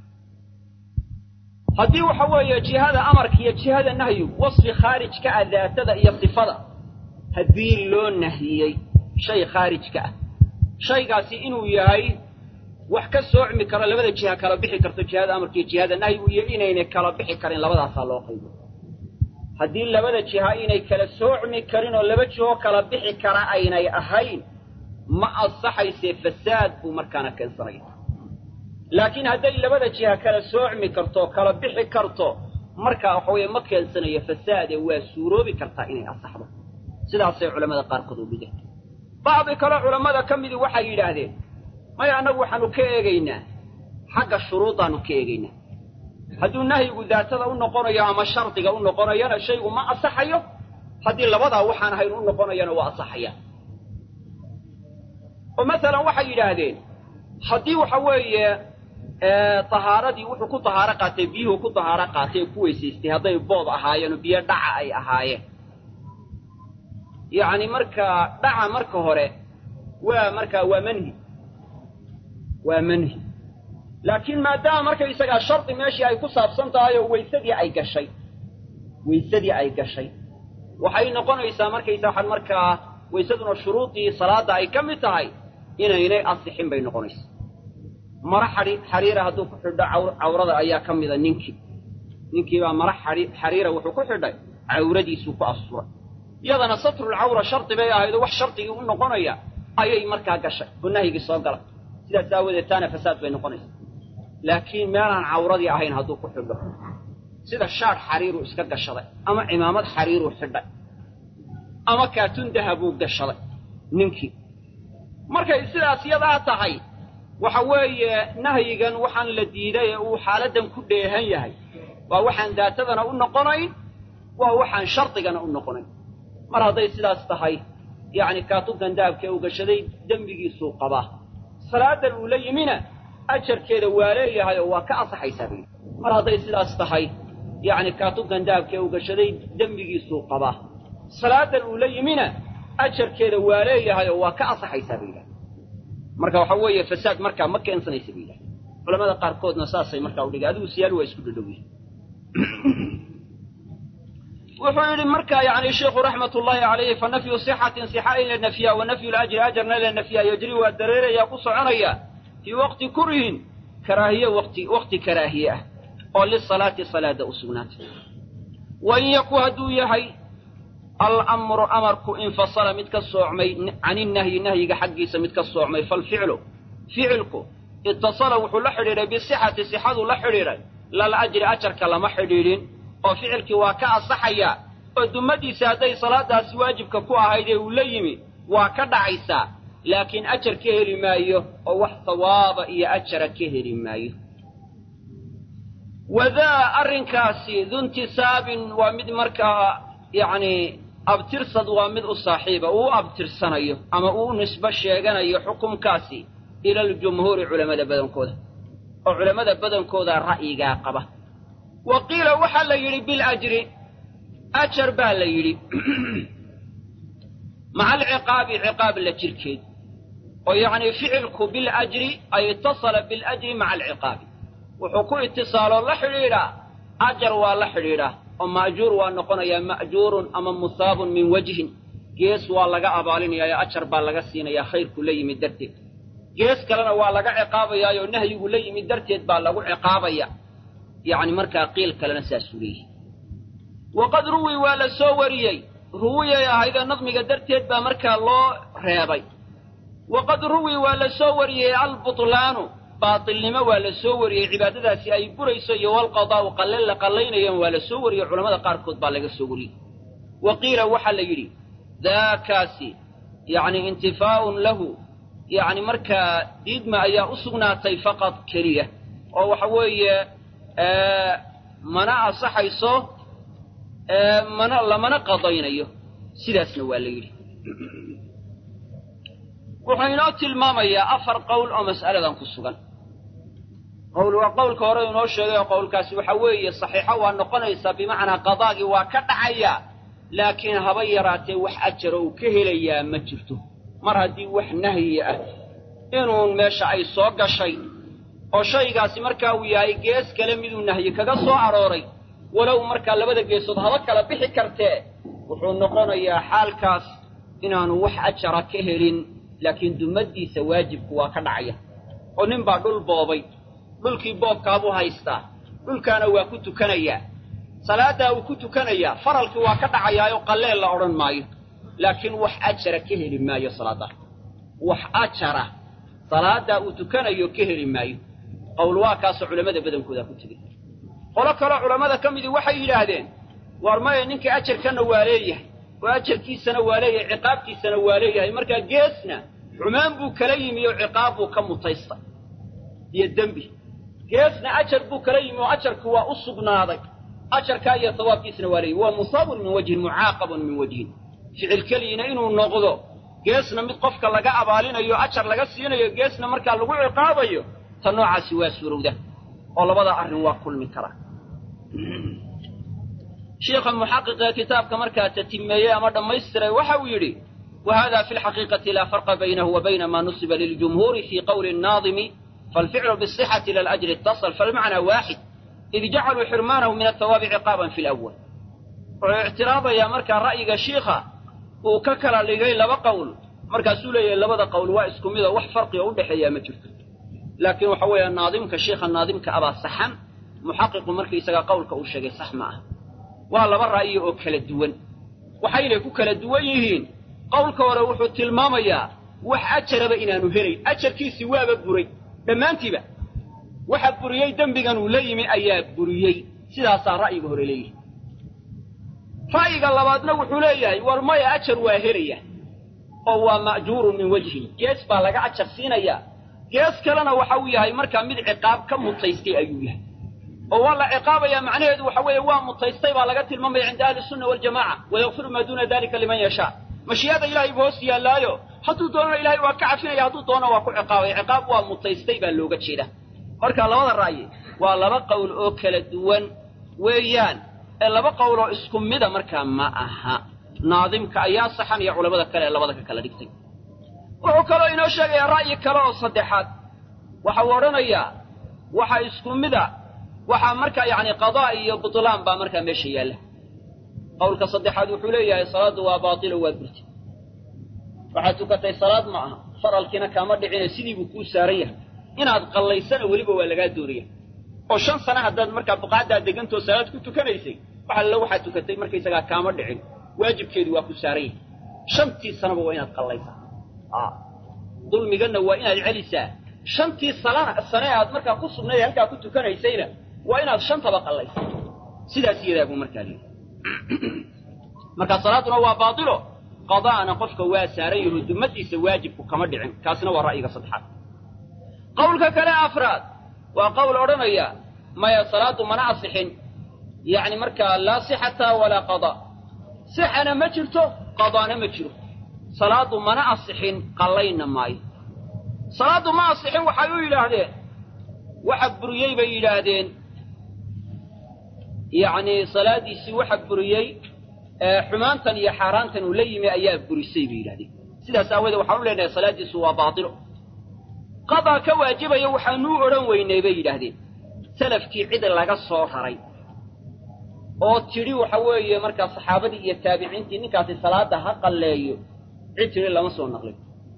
hadii waxa weeye jihada amarka iyo jihada nahyigu wasfi kharij ka ah daatada iyo sifada hadii loo nahiyay shay kharij ka ah shaygaasi inuu yahay wax ka soocmi kara labada jiha kala bixi karto jihada amarka iyo jihada nahyigu iyo inayna kala bixi karin labadaas loo qaybo hadii labada jiha inay kala soocmi karin oo laba jiho kala bixi kara aynay ahayn ma asaxayse fasaad buu markaana keensanaya laakiin hadday labada jiha kala soocmi karto kala bixi karto markaa waxa weeye ma keensanayo fasaade waa suuroobi kartaa inay asaxdo sidaasay culamada qaarkood u dhigeen bacdi kale culamada ka midi waxay yidhaahdeen maya annagu waxaanu ka eegaynaa xagga shuruudaanu ka eegaynaa hadduu nahyigu daatada u noqonayo ama shardiga u noqonayana shaygu ma asaxayo haddii labadaa waxaan ahayn u noqonayana waa asaxaya oo masalan waxay yidhaahdeen haddii waxa weeye tahaaradii wuxuu ku tahaaro qaatay biyuhu ku tahaaro qaatay ku weysaystay hadday bood ahaayeen oo biyo dhaca ay ahaayeen yacni markaa dhaca marka hore waa manhi laakiin maadaama markaysagaa shardi meeshii ay ku saabsan tahay oo weysadii ay gashay waxay noqonaysaa markaysaa markaa weysaduna shuruudii salaada ay ka mid tahay inaynay asixin bay noqonaysaa mara xariira hadduu ku xidho cawrada ayaa ka mida ninkii baa mara xariira wuxuu ku xidhay cawradiisuu ku asturay iyadana satrulcawra shardi bay ahaydoo wax shardigii u noqonaya ayay markaa gashay oo nahyigii soo galay sidaas aawadeed taana fasaad bay noqonaysaa laakiin meelaan cawradii ahayn hadduu ku xidho sida shaadh xariiruu iska gashaday ama cimaamad xariiruu xidhay ama kaatun dahabuu gashaday ninkii markay sidaas yadaa tahay waxa weeye nahyigan waxaan la diiday ee uu xaaladdan ku dheehan yahay waa waxaan daatadana u noqonayn waa waxaan shardigana u noqonayn mar hadday sidaas tahay yacni kaatubkan dahabkee uu gashaday dembigiisuu qabaa salaadan uu la yimina ajarkeeda waa leeyahay oo waa ka asaxaysaa bay mar hadday sidaas tahay yacni kaatubkan dahabkee uu gashaday dembigiisuu qabaa salaadan uu la yimina ajarkeeda waa leeyahay oo waa ka asaxaysaa bay marka waxa weeye fasaad markaa ma keensanaysa bay yidhahdeen culamada qaarkoodna saasay markaa u dhigay adigu siyaal waa isku dhadhow yihin wuxuu yidhi markaa yacni sheikhu raxmatullaahi calayhi fa nafyu sixatin sixa in la nafiyaa wa nafyu lajri ajarna la nafiyaa yajri waa dareerayaa ku soconaya fii waqti kurhin karaahiye waqti karaahiye ah oo lisalaati salaada u sugnaatay wain yaku hadduu yahay alamru amarku infasala mid ka soocmay can innahyi nahyiga xaggiisa mid ka soocmay ficilku itasala wuxuu la xidhiidhay bisixati sixaduu la xidhiidhay lal ajri ajarka lama xidhiidhin oo ficilkii waa ka asaxayaa oo dumadiisa hadday salaadaasi waajibka ku ahayd ee uu la yimi waa ka dhacaysaa laakiin ajar ka heli maayo oo wax sawaaba iyo ajara ka heli maayo wadaa arrinkaasi duntisaabin waa mid markaa yacni abtirsad waa mid u saaxiiba uu abtirsanayo ama uu nisbo sheeganayo xukumkaasi ila aljumhuuri culamada badankooda oo culamada badankooda ra'yigaa qaba wa qiila waxaa la yidhi bilajri ajar baa la yidhi maca alciqaabi ciqaab la jirkeed oo yacni ficilku bilajri ay itasala biljri maca alciqaabi wuxuu ku itisaaloo la xidhiidhaa ajar waa la xidhiidhaa oo ma'juur waa noqonayaa ma'juurun ama musaabun min wajhin gees waa laga abaalinayaa ajar baa laga siinayaa khayrku la yimid darteed gees kalena waa laga ciqaabayaayoo nahyigu la yimid darteed baa lagu ciqaabaya yacni markaa qiil kalena saasuu leeyahy waqad ruwi waa la soo wariyey ruwiyay ahaydoo nadmiga darteed baa markaa loo reebay waqad ruwi waa la soo wariyey albutlaanu baatilnimo waa la soo wariyey cibaadadaasi ay burayso iyo walqadaa'u qalle la qallaynayaan waa la soo wariyey culamada qaarkood baa laga soo wariyey wa qiila waxaa la yidhi daakaasi yacni intifaa'un lahu yacni markaa diidma ayaa u sugnaatay faqad keliya oo waxa weeye mana asaxayso lamana qadaynayo sidaasna waa la yidhi wuxuu inoo tilmaamayaa 4 qowl oo mas'aladan ku sugan qowl waa qowlka hore inoo sheegay oo qowlkaasi waxa weeye saxiixa waa noqonaysaa bimacnaa qadaagii waa ka dhacaya laakiin haba yaraatee wax ajaro uu ka helayaa ma jirto mar haddii wax nahyi ah inuun meesha ay soo gashay oo shaygaasi markaa uu yahay gees kale miduu nahyi kaga soo arooray walow markaa labada geesood haba kala bixi kartee wuxuu noqonayaa xaalkaas inaanu wax ajara ka helin laakiin dumadiisa waajibku waa ka dhacaya oo nin baa dhul boobay dhulkii boobkaabuu haystaa dhulkaana waa ku tukanayaa salaadaa uu ku tukanayaa faralkii waa ka dhacayaayoo qalleen la odhan maayo laakiin wax ajara ka heli maayo salaaddaa wax ajara salaadaa uu tukanayo ka heli maayo qowl waa kaasoo culamada badankooda ku tegey qolo kaloo culamada ka midii waxay yidhaahdeen war maya ninkii ajarkana waa leeyahay oo ajarkiisana waa leeyahay ciqaabtiisana waa leeyahay markaa geesna xumaan buu kala yimi oo ciqaab buu ka mutaystay iyo dembi geesna ajar buu kala yimi oo ajarku waa u sugnaaday ajarkaa iyo sawaabkiisna waa leeyahay waa musaabun min wajhin mucaaqabun min wajhin ficil keliina inuu noqdo geesna mid qofka laga abaalinayo ajar laga siinayo geesna markaa lagu ciqaabayo ta noocaasi waa suurowda oo labada arrin waa kulmi kara sheekha muxaqiqa kitaabka markaa tatimeeyey ama dhammaystiray waxa uu yidhi وهذا في الحقيقة لا فرق بينه وبين ما نصب للجمهور في قول الناظم فالفعل بالصحة إلى الأجر اتصل فالمعنى واحد إذ جعلوا حرمانه من الثواب عقابا في الأول واعتراضا يا مركا رأيك شيخا وككل لغي لبا قول مركا سولي لبدا قول واسكم إذا وح فرق يوضح يا مجرد لكن وحوي الناظم كشيخ الناظم كأبا الصحن محقق مركا يسقى قولك أو الشيء صح معه والله برأيه أكل الدول وحيلك أكل الدويهين qowlka hore wuxuu tilmaamayaa wax ajaraba inaanu helay ajarkiisi waaba buray dhammaantiiba waxa buriyey dembigan uu la yimi ayaa buriyey sidaasaa ra'yiga hore leeyahay ra'yiga labaadna wuxuu leeyahay war maya ajar waa helaya oo waa ma'juurun min wajhi gees baa laga ajar siinayaa gees kalena waxa uu yahay markaa mid ciqaab ka mutaystay ayuu yahay oo waa la ciqaabayaa macnaheedu waxa weeye waa mutaystay baa laga tilmaamaya cinda ahli sunna waljamaaca wayaghfiru maa duuna dalika liman yashaa mashiyaada ilaahay buu hoos yaallaayo hadduu doonana ilaahay waa ka cafinaya hadduu doona waa ku ciqaabay ciqaab waa mutaystay baa looga jeeda marka labada ra'yi waa laba qowl oo kala duwan weeyaan ee laba qowl oo isku mida markaa ma aha naadimka ayaa saxan iyo culamada kale ee labada ka kala dhigtay wuxuu kaloo inoo sheegayaa ra'yi kale oo saddexaad waxa uu odhanayaa waxa isku mida waxaa markaa yacni qadaa iyo butlaan baa markaa meesha yaalla qowlka saddexaad wuxuu leeyahay salaaddu waa baatilo waa burti waxaad tukatay salaad ma aha faralkiina kaama dhicine sidii buu kuu saaran yahay inaad qallaysana weliba waa lagaa doonaya oo 5 sano haddaad markaa buqaaddaa degantoo salaad ku tukanaysay waxa alla waxaad tukatay markaysagaa kaama dhicin waajibkeedu waa ku saaran yahay 5tii sanaba waa inaad qallaysaa dulmiganna waa inaad celisaa 5tii sane aad markaa ku sugnayd halkaa ku tukanaysayna waa inaad 5taba qallaysaa sidaas iyadaa buu markaa leeyahay marka salaaduna waa baatilo qadaana qofka waa saaran yahay dumadiisa waajibku kama dhicin kaasina waa ra'yiga saddexaad qowlka kale afraad waa qowl odhanaya maya salaadu mana asixin yani marka laa sixata walaa qada sixana ma jirto qadaana ma jiro salaadu mana asixin qallayna maayo salaadu ma asixin waxay u yidhaahdeen waxa buriyey bay yidhaahdeen يعني صلاتي سوى حبريي حمانتن يا حارانتن وليمي أيا بريسي بيلادي سيدا ساوي ذو حرول لنا صلاتي سوى باطل قضى كواجب يوحنو أرن ويني بيلادي سلف كي عدل لغا الصوحري oo tiri waxa weeye marka saxaabadii iyo taabiciintii ninkaasi salaada ha qaleeyo cid lama soo naqlin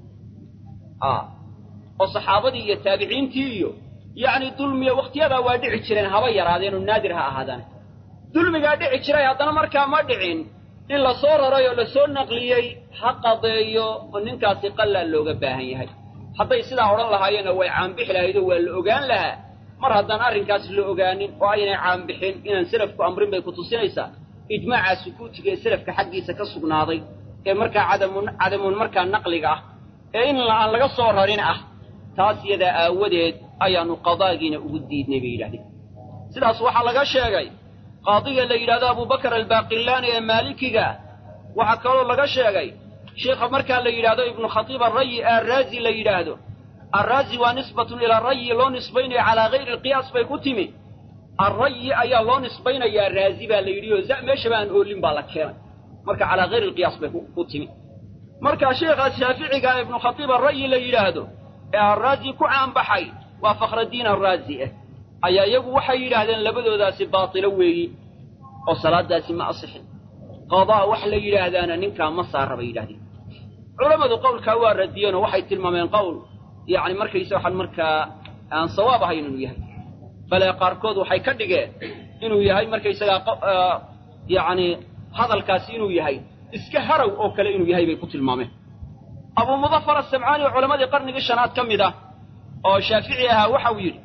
oo saxaabadii iyo taabiciintii iyo yani dulmiya waqtiyada waa dhici jireen haba yaraadeen oo naadir ha ahaadaan dulmiga dhici jiray haddana markaa ma dhicin in la soo raray oo la soo naqliyay ha qadeeyo oo ninkaasi qalla looga baahan yahay hadday sidaa odhan lahaayeen way caanbixi lahayd oo waa la ogaan lahaa mar haddaan arrinkaas la ogaanin oo aynay caanbixin inaan salafku amrin bay ku tusinaysaa ijmaaca sukuutiga ee salafka xaggiisa ka sugnaaday ee markaa cadamun markaa naqliga ah ee in aan laga soo rarin ah taas iyadaa aawadeed ayaanu qadaagiina ugu diidnay bay yidhahdeen sidaas waxaa laga sheegay qaadiga la yidhahdo abubakar albaaqillaani ee maalikiga waxaa kaloo laga sheegay sheekha markaa la yidhaahdo ibnu khatiib arrayi arraazi la yidhaahdo الرازي ونسبة إلى الري لو نسبين على غير القياس بيكتمي الري أيا لو نسبين يا رازي باليريو زعم شبان أولين بالكيران مركا على غير القياس بيكتمي مركا شيخ الشافعي قال ابن خطيب الري ليرادو الرازي كعان بحي وفخر الدين الرازي أيا يبو وحي لهذا لبدو داسي باطل وي وصلاة داسي ما أصحي قضاء وحل لهذا ننكا مصار بيلهدي علماء قول كوار الدين وحي تلما من قول يعني مركا يسوحن مركا aan sawaab ahayn inuu yahay bal qaarkood waxay ka dhigeen inuu yahay markay isaga yaani hadalkaas inuu yahay iska haraw oo kale inuu yahay bay ku tilmaameen Abu Mudaffar as-Sam'ani culimadii qarnigii shanaad kamida oo Shaafici ah waxa uu yiri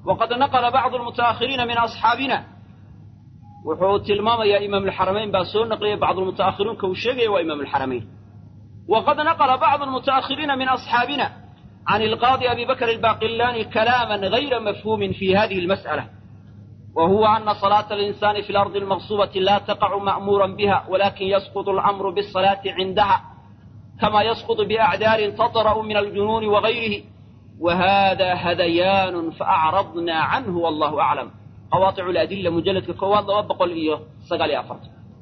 وقد نقل بعض المتأخرين من أصحابنا وحوت الماما يا إمام الحرمين باسون نقل بعض المتأخرين كوشيغي وإمام الحرمين وقد نقل بعض المتأخرين من أصحابنا عن القاضي أبي بكر الباقلاني كلاما غير مفهوم في هذه المسألة وهو أن صلاة الإنسان في الأرض المغصوبة لا تقع مأمورا بها ولكن يسقط الأمر بالصلاة عندها كما يسقط بأعذار تطرأ من الجنون وغيره وهذا هذيان فأعرضنا عنه والله أعلم قواطع الأدلة مجلد كواد وبقل إيه سقالي أفرد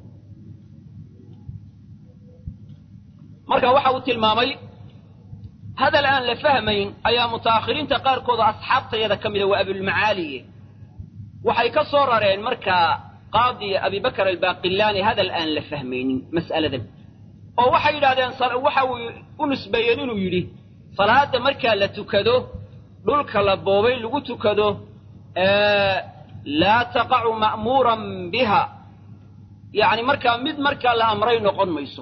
مركا وحاو تلمامي هذا الآن لفهمين أي متأخرين تقاركوا أصحاب تيدا كمل وأبي المعالي وحي كصوررين مركا قاضي أبي بكر الباقلاني هذا الآن لفهمين مسألة ذي وحي لادين وحاو ونسبينين ويلي صلاة مركا لتكدو دولك لبوبين لغو تكدو لا تقع مأمورا بها يعني مركا مد مركا لأمرين نقون ميسو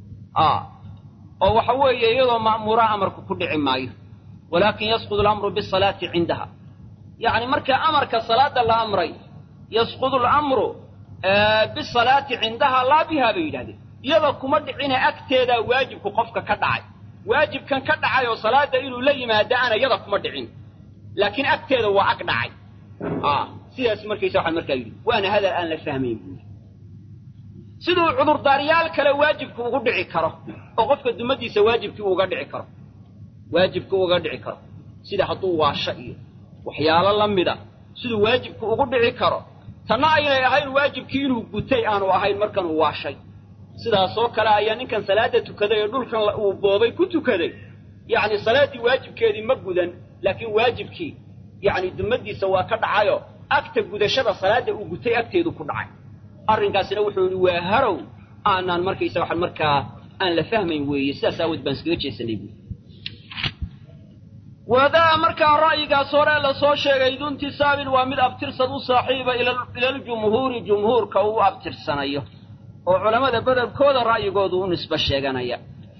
وحوي يضو مأمورا أمرك كل عمايه ولكن يسقط الأمر بالصلاة عندها يعني مركا أمرك صلاة الأمرين يسقط الأمر بالصلاة عندها لا بها بيداد يضو كمدعين أكتدا واجب قفك كدعي واجب كان كدعي وصلاة إلو لي ما دعنا يضو كمدعين لكن أكتدا وأكدعي سياس مركا يسوح المركا يلي وأنا هذا الآن لفهمين sidoo cudur daaryaal kale waajibku ugu dhici karo oo qofka dumadiisa waajibkii uga dhici karo sida haduu waasha iyo waxyaalo lamida sidoo waajibku ugu dhici karo tana ayay ahayn waajibkii inuu gutay aanu ahayn markan uu waashay sidaas oo kale ayaa ninkan salaada tukaday dhulkan uu boobay ku tukaday yaani salaadii waajibkeedii ma gudan laakiin waajibkii yaani dumadiisa waa ka dhacayo agta gudashada salaada uu gutay agteedu ku dhacay arrinkaasina wuxuu yiri waa harow aanan markaysa waxan markaa aan la fahmayn weeye sidaas awood baan iskaga jeesanay wada markaa ra'yigaas hore la soo sheegay dunti saabin waa mid abtirsad u saaxiiba ila jumhuurka uu abtirsanayo oo culimada badalkooda ra'yigoodu u nisba sheeganaya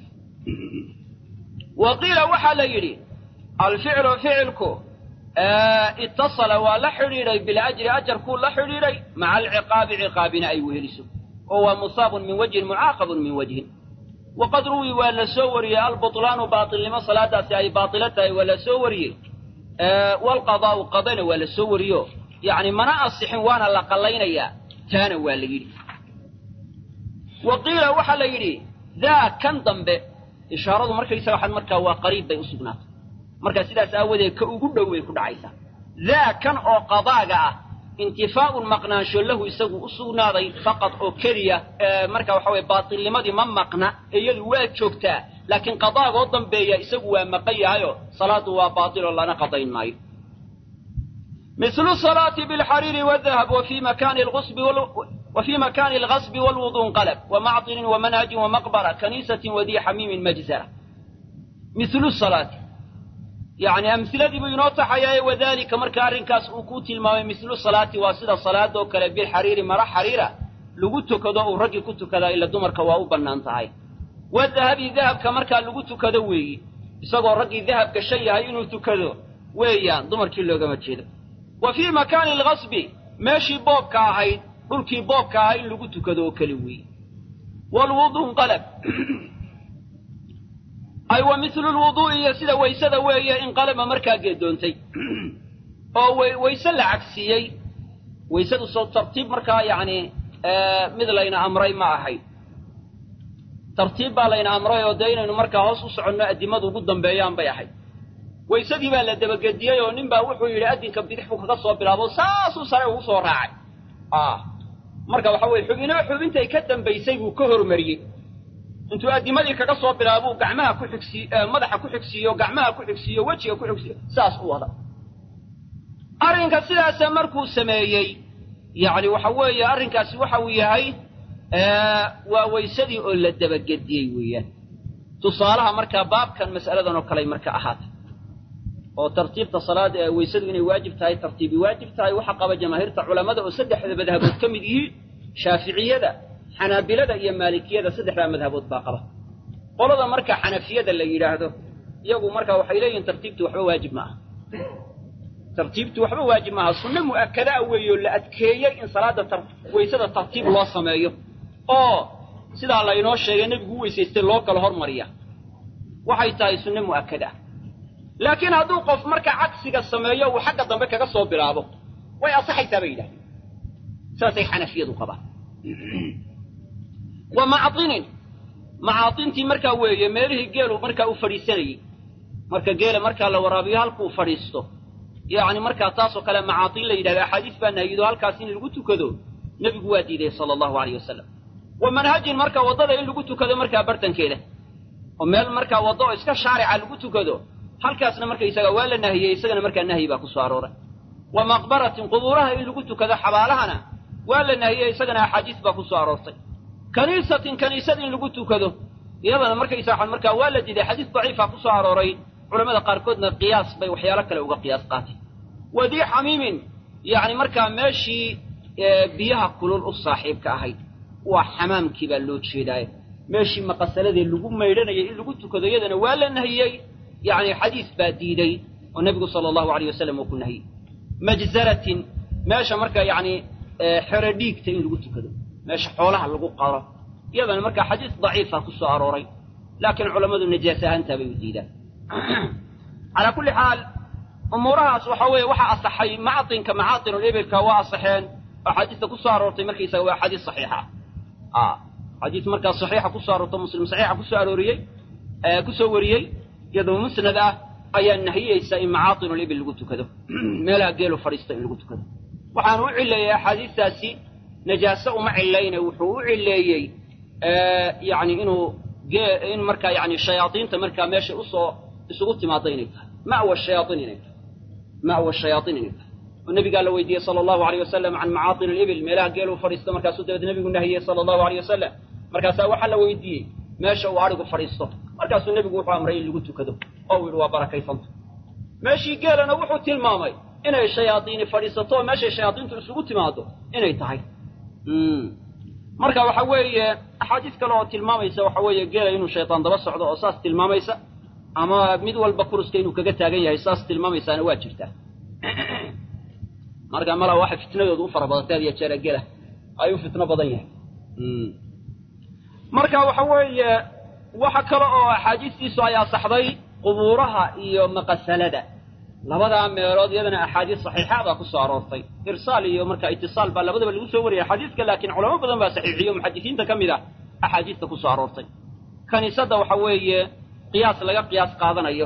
waqiila waxa la yiri al-fi'lu fi'lku اتصل ولا حريري بالأجر أجر كل حريري مع العقاب عقابنا أي وهلسه هو مصاب من وجه معاقب من وجه وقد روي ولا سوري البطلان باطل لما صلاة أي باطلته ولا سوري والقضاء قضينا ولا سوري يعني منع الصحن وانا لقلينا يا كان والجري وقيل وحل يري ذا كان ضمب إشارة مركز يسوي مركز وقريب بين أسبوعات marka sidaas aawadeed ka ugu dhow way ku dhacaysaa ذا kan oo qadaaga ah intifaa'u maqnaansho lahu isagu u sugnaaday faqad oo kaliya marka waxa way baatilnimadii ma maqna iyadu waa joogtaa laakiin qadaaga oo dambeeya isagu waa maqayahayo salaadu waa baatil oo lana qadayn maayo مثل الصلاة بالحرير والذهب وفي مكان الغصب والوضوء انقلب ومعطن ومنهج ومقبرة كنيسة وذي حميم مجزرة مثل الصلاة يعني أمثلة بينوت حياة وذلك مركار كاس أكوت الماء مثل الصلاة واسدة صلاة وكلا بالحرير مرة حريرة لقوت كذا ورجل كنت كذا إلا دمر كواو بنان تعي والذهب ذهب كمركا لقوت كذا وي يصغر رجل ذهب كشيء هينو تكذا ويان دمر كله جمع كذا وفي مكان الغصب ماشي بوب كاهين قلكي بوب كاهين لقوت كذا وكلوي والوضوء انقلب أيوة مثل الوضوء يسد ويسد وهي انقلب مركا قدونتي أو ويسل عكسيي ويسد صوت ترتيب مركا يعني مثل أين أمري ما أحي ترتيب على أمري ودينا إنه مركا هصوص عنا الدماغ وقدم بيان بيحي ويسد يبقى لدى بقدية ونبا وحو يلأدي كبتحفو كتصوى بالعبو ساسو سرعو صور راعي مركا وحوي حبين تيكتن بيسيبو كهر مريء انتو ادمادي kaga soo bilaabo gacmaha ku xigsi madaxa ku xigsiyo gacmaha ku xigsiyo wajiga ku xigsiyo saas u wada arinka sidaas markuu sameeyay yaani waxa weeye arinkaasi waxa uu yahay waa weysadii oo la dabagediyay weeyaan tusaalaha marka baabkan mas'aladan oo kale marka ahaat oo tartiibta salaad ee weysadu inay waajib tahay tartiibi waajib tahay waxa qaba jamaahirta culimada oo saddexda madhabood kamid yihiin shaafiiciyada xanaabilada iyo maalikiyada saddexda madhabood baa qaba qolada marka xanafiyada la yiraahdo iyagu marka waxay leeyihiin tartiibtu waxba waajib ma aha tartiibtu waxba waajib maaha sunna mu'akkada weeyo la adkeeyay in salaada weysada tartiib loo sameeyo oo sidaa la inoo sheegay nabigu weysaystay loo kala hormariya waxay tahay sunna mu'akkada laakiin hadduu qof marka cagsiga sameeyo uu xagga dambe kaga soo bilaabo way asaxaysaa bay yidhahdeen saasay xanafiyadu qabaan wa macaatintii markaa weeye meelihii geelu markaa u fadhiisanayey marka geela markaa la waraabiyo halkuu fadhiisto yacni markaa taasoo kale macaatin la yidhahda axaadiis baa nahyido halkaas in lagu tukado nebigu waa diiday sala allahu alayh wasalam wa manhajin marka waddada in lagu tukado markaa bartankeeda oo meel markaa waddo oo iska shaarica lagu tukado halkaasna markaysaga waa la nahiyey isagana markaa nahyi baa ku soo arooray wa maqbaratin qubuuraha in lagu tukado xabaalahana waa la nahiyey isagana axaadiis baa ku soo aroortay kaniisatin kaniisad in lagu tukado iyadana markaysaa markaa waa la diiday xadiis daciifa ku soo arooray culamada qaarkoodna qiyaas bay waxyaalo kale uga qiyaas qaatay wadii xamiimin yacni markaa meeshii biyaha kulul u saaxiibka ahayd waa xamaamkii baa loo jeedaaye meeshii maqasaladii lagu maydhanayay in lagu tukado iyadana waa la nahiyey yacni xadiis baa diiday oo nebigu sala allahu alayh wasalam uu ku nahiyey majzaratin meesha markaa yacni xero dhiigta in lagu tukado meesha xoolaha lagu qalo iyadana markaa xadiis daciifa ku soo arooray laakiin culammadu najaas ahaantaa bay u diidaan calaa kulli xaal umuurahaas waxa weeye waxaa asaxay macaatinul ibilka waa asaxeen oo xadiista ku soo aroortay markaysaga waa xadiis saxiixa xadiis markaa saxiixa ku soo aroorto muslim saxiixa ku soo arooriyey ku soo wariyey iyadoo musnad ah ayaa nahiyeysa in macaatinul ibil lagu tukado meelaha geelu fadhiista in lagu tukado waxaan u cileeyey axaadiistaasi najaaso uma cilayne wuxuu u cileeyey yacni in markaa yacni shayaadiinta markaa meesha isugu timaado inay tahay ma'wa shayaatiin inay tahay oo nabigaa la weydiiyey sala allahu alayh wasalam can macaatin alibil meelaha geelu fadhiisto markaasuu dabeed nabigu nahiyey sala allahu alayh wasalam markaasaa waxaa la weydiiyey meesha uu adhigu fadhiisto markaasuu nebigu wuxuu amray in lagu tukado oo uu yidhi waa barakaysanta meeshii geelana wuxuu tilmaamay inay shayaadiini fadhiisato oo meeshay shayaadiintu isugu timaado inay tahay marka waxa weeye axaadiis kale oo tilmaamaysa waxa weeye geela inuu shaytaan daba socdo oo saas tilmaamaysa ama mid walba kuruska inuu kaga taagan yahay saas tilmaamaysaana waa jirtaa marka mala waxay fitnadoodu u fara badatay had iyo jeera gela ayuu fitno badan yahay marka waxa weeye waxa kale oo axaadiistiisu ay asaxday qubuuraha iyo maqasalada labadaa meelood iyadana axaadiis saxiixa baa ku soo aroortay irsaal iyo marka itisaal baa labadaba lagu soo wariyay xadiiska laakiin culamo badan baa saxiixiyo muxadisiinta ka mid ah axaadiista ku soo aroortay kaniisadda waxa weeye qiyaas laga qiyaas qaadanayo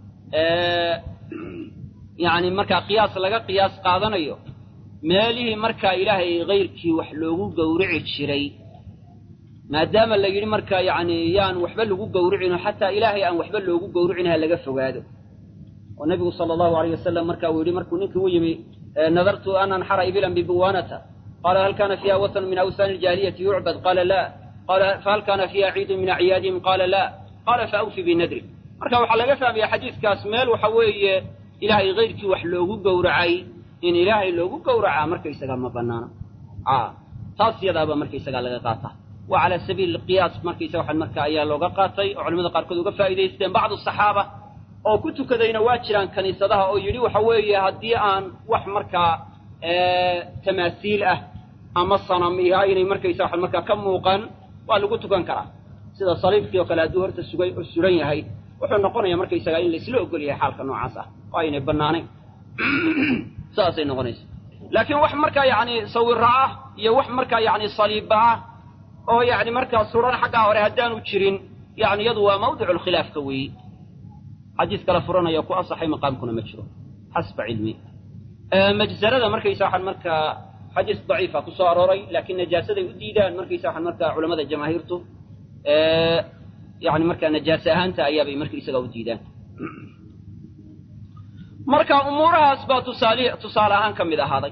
yacni markaa qiyaas laga qiyaas qaadanayo meelihii markaa ilaahay kayrkii wax loogu gowrici jiray maadaama la yidhi markaa yacni yaan waxba lagu gowricino xataa ilaahay aan waxba loogu gowricin ha laga fogaado oo nabigu sala allahu alayh wasalam marka uu yidhi markuu ninkii u yimi nadartu an anxara ibilan bibuwaanata qaala hal kana fiiha watan min awsaani iljaahiliyati yucbad qaala la qaala fahal kana fiiha ciidun min acyaadihim qaala la qaala faawfi binadri marka waxaa laga fahmaya xadiiskaas meel waxa weeye ilaahay kayrkii wax loogu gowracay in ilaahay loogu gowracaa markaysagaa ma banaano taas yadaaba markaysagaa laga qaata wa cala sabiili alqiyaas markaysaga waxaan marka ayaa looga qaatay oo culamada qaarkood uga faa'iidaysteen bacdu saxaaba oo ku tukadayna waa jiraan kaniisadaha oo yidhi waxa weeye haddii aan wax markaa tamaasiil ah ama sanam iyo aynay markaysaga waxaan markaa ka muuqan waa lagu tukan karaa sida saliibkii oo kale hadduu horta suran yahay wuxuu noqonayaa markaysagaa in laysla ogol yahay xaalka noocaas ah oo aynay bannaanayn saasay noqonaysa laakiin wax markaa yacni sawirra ah iyo wax markaa yacni saliiba ah oo yacni markaa suran xaggaa hore haddaanu jirin yacni iyadu waa mawdicu lkhilaafka weeyi xadiis kala furanaya ku asaxay maqaamkuna ma jiro xasba cilmi majzarada markaysa waxaan markaa xadiis daciifa ku soo arooray laakiin najaasaday u diidaan markaysa waxaan markaa culamada jamaahiirtu yani markaa najaase ahaanta ayaabay markaysaga u diidaan marka umuurahaas baa tusaale ahaan ka mid ahaaday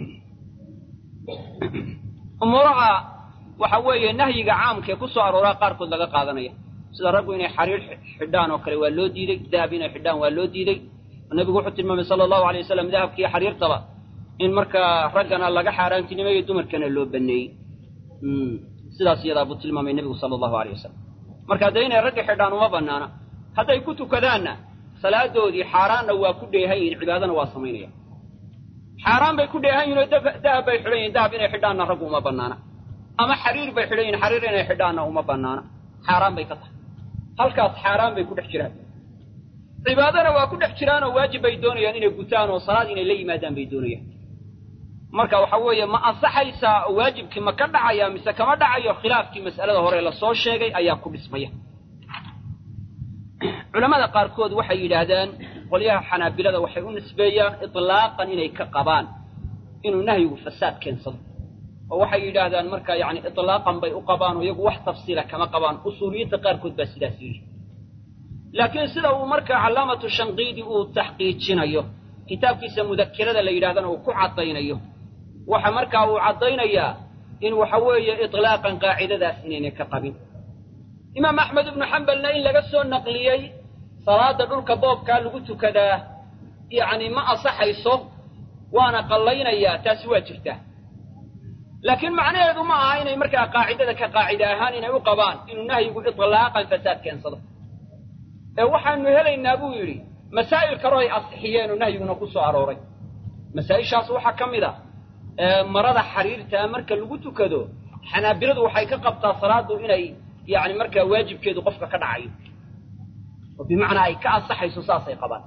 umuuraha waxa weeye nahyiga caamkaee ku soo arooraa qaarkood laga qaadanaya sida raggu inay xariir xidhaan oo kale waa loo diiday dahab inay xidhaan waa loo diiday nabigu wuxuu tilmaamay sala allahu alay wasalam dahabkiiyo xariirtaba in markaa raggana laga xaaraantinimeeyo dumarkana loo baneeyey sidaas iyadaa buu tilmaamay nebigu sala allahu alay wasalam marka dee inay ragga xidhaan uma banaana hadday ku tukadaanna salaadoodii xaaraanna waa ku dheehayin cibaadana waa samaynaya حرام بيكون يهين ذهب بيحلين ذهب إنه حدانا رجو ما بنانا أما حرير بيحلين حرير إنه حدانا وما بنانا حرام بيكتر هل كاس حرام بيكون احترام عبادنا وكل احترام واجب بيدوني يعني قتان وصلاة إن لي ما دام بيدوني marka waxa weeye ma ansaxaysa waajibkii ma ka dhacaya mise kama dhacayo khilaafkii mas'alada hore la soo sheegay ayaa ku dhismaya culimada qaarkood waxay yiraahdaan qoliyaha xanaabilada waxay u nisbeeyaan itlaaqan inay ka qabaan inuu nahyigu fasaad keensado oo waxay yiraahdaan marka yaani itlaaqan bay u qabaan oo iyagu wax tafsiila kama qabaan usuuliyada qaarkood baa sidaas yiri laakiin sida uu marka calaamatu shanqiidi uu tahqiijinayo kitaabkiisa mudakkirada la yiraahdana uu ku cadaynayo waxa marka uu cadaynaya in waxa weeye itlaaqan qaacidadaas inay ka qabin imaam ahmed ibn hanbalna in laga soo naqliyay salaada dhulka boobka lagu tukadaa yaani ma asaxayso waana qalaynaya taas waa jirtaa laakiin macnaheedu ma aha inay marka qaacidada ka qaacida ahaan inay u qabaan inuu nahyigu itlaaqan fasaad keensado ee waxaanu helaynaa buu yiri masaa'il karo ay asxiyeen oo nahyiguna ku soo arooray masaa'ishaas waxa kamida marada xariirta marka lagu tukado xanaabiladu waxay ka qabtaa salaadu inay yaani marka waajibkeedu qofka ka dhacayo oo bimaana ay ka asaxayso saasay qabaan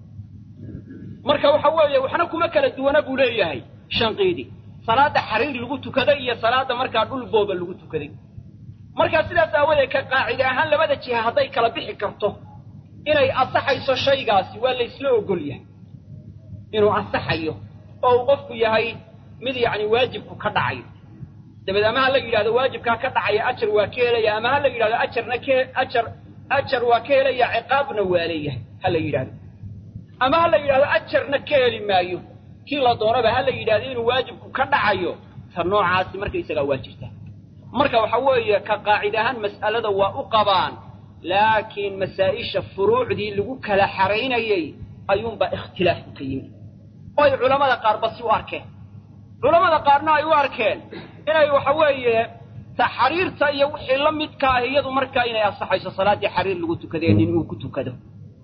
marka waxa weeye waxna kuma kala duwana buu leeyahay shanqiidi salaada xariir lagu tukado iyo salaada marka dhul booba lagu tukaday marka sidaas awooday ka qaacida ahaan labada jiha haday kala bixi karto inay asaxayso shaygaasi waa la isla ogol yahay inuu asaxayo oo qofku yahay mid yaani waajibku ka dhacayo dabada ama la yiraahdo waajibka ka dhacaya ajar waa keelaya ama la yiraahdo ajarna ajar waa keelaya ciqaabna waaleeyahay hala yiraahdo ama la yiraahdo ajarna keeli maayo kii la doonaba hala yiraahdo inuu waajibku ka dhacayo tan noocaasi marka isaga waajibta marka waxa weeye ka qaacidahan mas'alada waa u qabaan laakiin masaa'isha furuucdii lagu kala xareynayay ayuun ba ikhtilaaf ku yimid oo culimada qaar bas u arkeen culimada qaarna ay u arkeen inay waxa weeye taxriirta iyo wixii la midka ah iyadu marka inay asaxayso salaadii xariir lagu tukadeen inuu ku tukado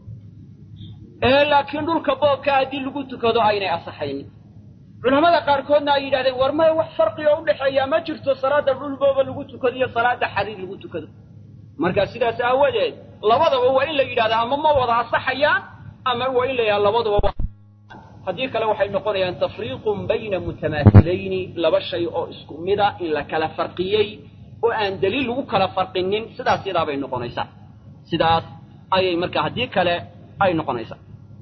laakiin dhulka boobka hadii lagu tukado aynay asaxayn culimada qaarkoodna ay yiraahdeen war ma wax farqi oo u dhaxeeya ma jirto salaada dhul booba lagu tukado iyo salaada xariir lagu tukado marka sidaas aawadeed labadaba waa in la yiraahdo ama ma wada asaxayaan ama waa in la yiraahdo labadaba hadii kale waxay noqonayaan tafriiqun bayna mutamaathilayn laba shay oo isku mid ah in la kala farqiyay oo aan daliil lagu kala farqinin sidaas iyada bay noqonaysaa sidaas ayay marka hadii kale ay noqonaysaa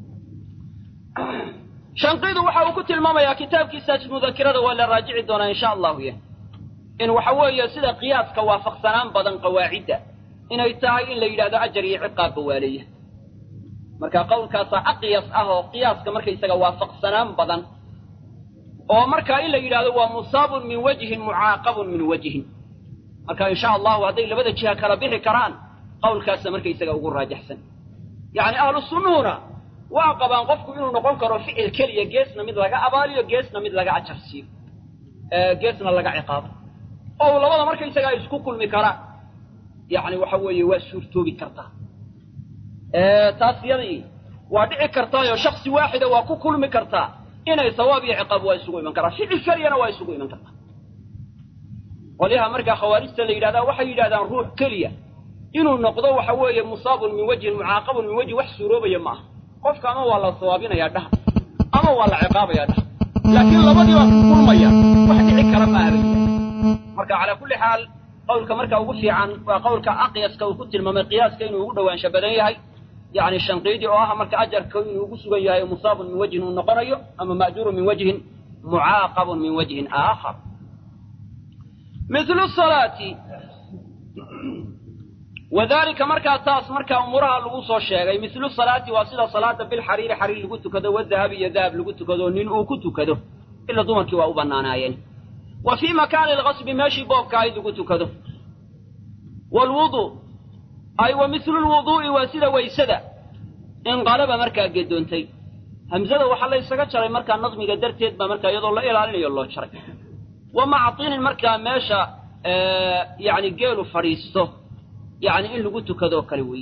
shanqidu waxa uu ku tilmaamayaa kitaabkiisa mudakkirada waa la raajici doonaa insha Allah in waxa weeye sida qiyaaska waafaqsanaan badan qawaacida inay tahay in la yiraahdo ajar iyo ciqaab waaliya marka qowlkaas aqiyas ah oo qiyaaska marka isaga waafaqsanaan badan oo marka in la yiraahdo waa musaabun min wajhin muaaqabun min wajhin marka insha Allah haday labada jiha kala bixi karaan qowlkaas marka isaga ugu raajixsan yaani ahlu sunnuna waa qabaan qofku inuu noqon karo ficil kaliya geesna mid laga abaaliyo geesna mid laga ajar siiyo geesna laga ciqaabo oo labada marka isaga isku kulmi karaan yaani waxa weeye waa suurtoobi kartaa taasiyadii waa dhici kartaa oo shakhsi waaxida waa ku kulmi kartaa inay sawaab iyo ciqaab waa isugu iman kartaa ficil kaliyana waa isugu iman kartaa waliha marka khawaarijta la yiraahdo waxay yiraahdaan ruux kaliya inuu noqdo waxa weeye musaabun min wajhin muaaqabun min wajhi wax suuroobaya ma qofka ama waa la sawaabinaya dhaha ama waa la ciqaabaya dhaha laakiin labadii waa ku kulmaya wax dhici kara ma aha marka ala kulli xaal qowlka marka ugu fiican waa qowlka aqyaska uu ku tilmaamay qiyaaska inuu ugu dhawaansho badan yahay يعني الشنقيدي أو أهم كأجر كون وجسوا يا مصاب من وجه النقرية أما مأجور من وجه معاقب من وجه آخر مثل الصلاة وذلك مركا تاس مركا أمورها لغوص الشيء مثل الصلاة واصلة صلاة بالحرير حرير لقلت كذا والذهب يذهب لقلت كذا ننقو كنت كذا إلا ضمنك وأبناناين وفي مكان الغصب ماشي بوب كايد لقلت كذا والوضوء أي ومثل الوضوء وسيلة ويسدة إن غالب مركا قدونتي همزة وحلا يسقط شري مركا النظم قدرت يد مركا يضل الله إلى عليه الله شري ومع طين المركا ماشى يعني قالوا فريسته يعني إن لقيت كذا كروي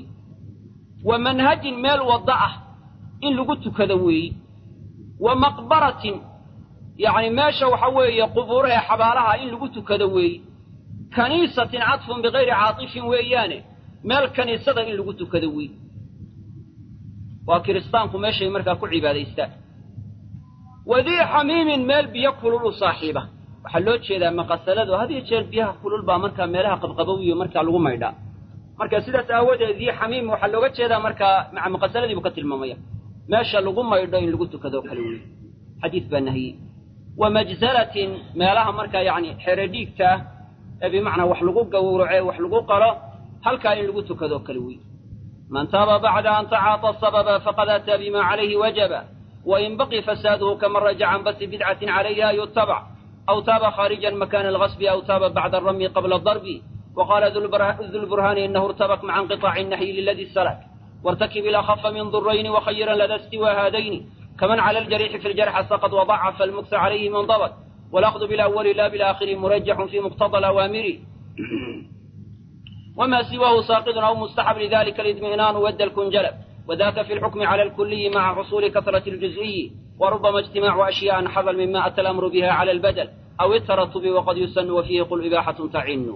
ومنهج مال وضعه إن لقيت كذوي ومقبرة يعني ماشى وحوي قبورها حبالها إن لقوت كذوي كنيسة عطف بغير عاطف ويانه مال كنيسة إن لقوت كذوي وكريستانكم ماشي مركا كل عبادة يستاهل وذي حميم مال بيأكل صاحبه وحلوت شيء إذا ما قصلت وهذه الشيء بيها كل البا مركا مالها قبقبوي ومركا لغو ميدا مركا سيدة تأود ذي حميم وحلوت شيء إذا مركا مع مقصلة بكت الممية ماشى لغو ميدا إن لقوت كذو كلوي حديث بأنه ومجزرة مالها مركا يعني حرديكتا بمعنى وحلقو قورعي وحلقو قرا هل كان لقوت كذو كلوي من تاب بعد أن تعاطى السبب فقد أتى بما عليه وجب وإن بقي فساده كمن رجع عن بس بدعة عليها يتبع أو تاب خارجا مكان الغصب أو تاب بعد الرمي قبل الضرب وقال ذو البرهان إنه ارتبك مع انقطاع النهي للذي السلك وارتكب الأخف من ضرين وخيرا لدى استوى هذين كمن على الجريح في الجرح سقط وضعف المكس عليه من ضبط والأخذ بالأول لا بالآخر مرجح في مقتضى الأوامر وما سواه ساقط أو مستحب لذلك الاطمئنان ود الكنجلب وذاك في الحكم على الكلي مع حصول كثرة الجزئي وربما اجتماع أشياء حظل مما أتى الأمر بها على البدل أو الترتب وقد يسن وفيه قل إباحة تعن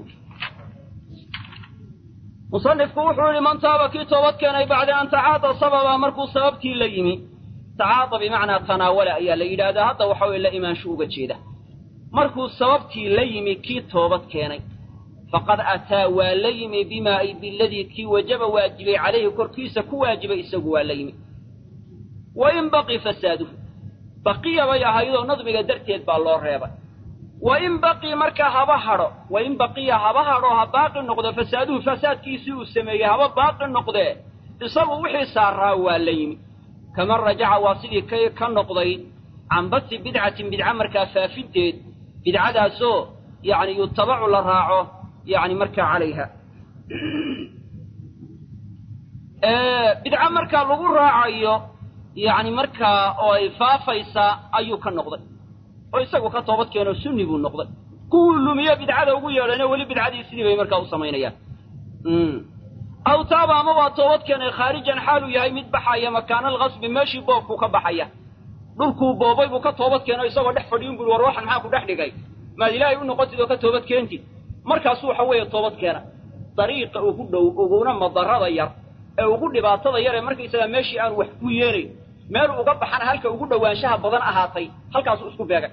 مصنف كوحو لمن تاب كي توكن بعد أن تعاطى سبب مركو سببتي ليمي تعاطى بمعنى تناول أي ليلة هذا وحاول إلا إيمان شوقة جيدة مركو سببتي ليمي كي توبتكن فقد أتى وليمي بما بالذي كي وجب واجب عليه كركيس كواجب إسقوا ليمي وإن بقي فساده بقي ويا هيدو نظم قدرتيد بالله ريبا وإن بقي مركا هبهرو وإن بقي هبهرو باقي النقطة فساده فساد كيسو السمية هبا باقي النقطة إصابه وحي سارها وليمي كمن رجع واصلي كي كالنقضي عن بس بدعة مركا فافدت بدعة سو يعني يتبع للراعه يعني مركا عليها بدعة مركا لغو راعيه يعني مركا او فافيسا ايو كالنقضي oo isagu ka toobad keeno sunni buu noqday kullu miya bidcada ugu yeelana wali bidcadii sidii bay markaa u sameeyaan aw taaba ama waa toobad keenay kharijan xaalu yahay mid baxaya makaan al-ghasb meeshii boobku ka baxaya dhulku boobay buu ka toobad keenay isagoo dhex fadhiyin buu war waxan maxaa ku dhex dhigay ma ilaahay u noqotay oo ka toobad keentid markaas waxa weeye toobad keena dariiqa ugu dhow uguna madarrada yar ee ugu dhibaatada yar ee markii isaga meeshii aan wax ku yeelay meel uga baxan halka ugu dhawaanshaha badan ahaatay halkaas isku beegay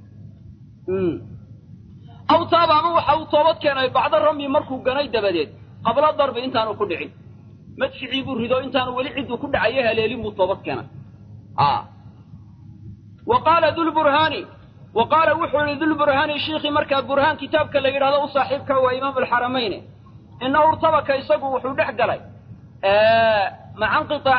aw taaba ama waxa uu toobad keenay bacda rami markuu ganay dabadeed qabla darbi intaanu ku dhicin madfici buu rido intaanu wali cid ku dhacay haleelin buu toobad keenay وقال ذو البرهان الشيخ مركا برهان كتابك اللي يراده صاحبك وإمام الحرمين إنه ارتبك يسقو وحو دحقلي مع انقطاع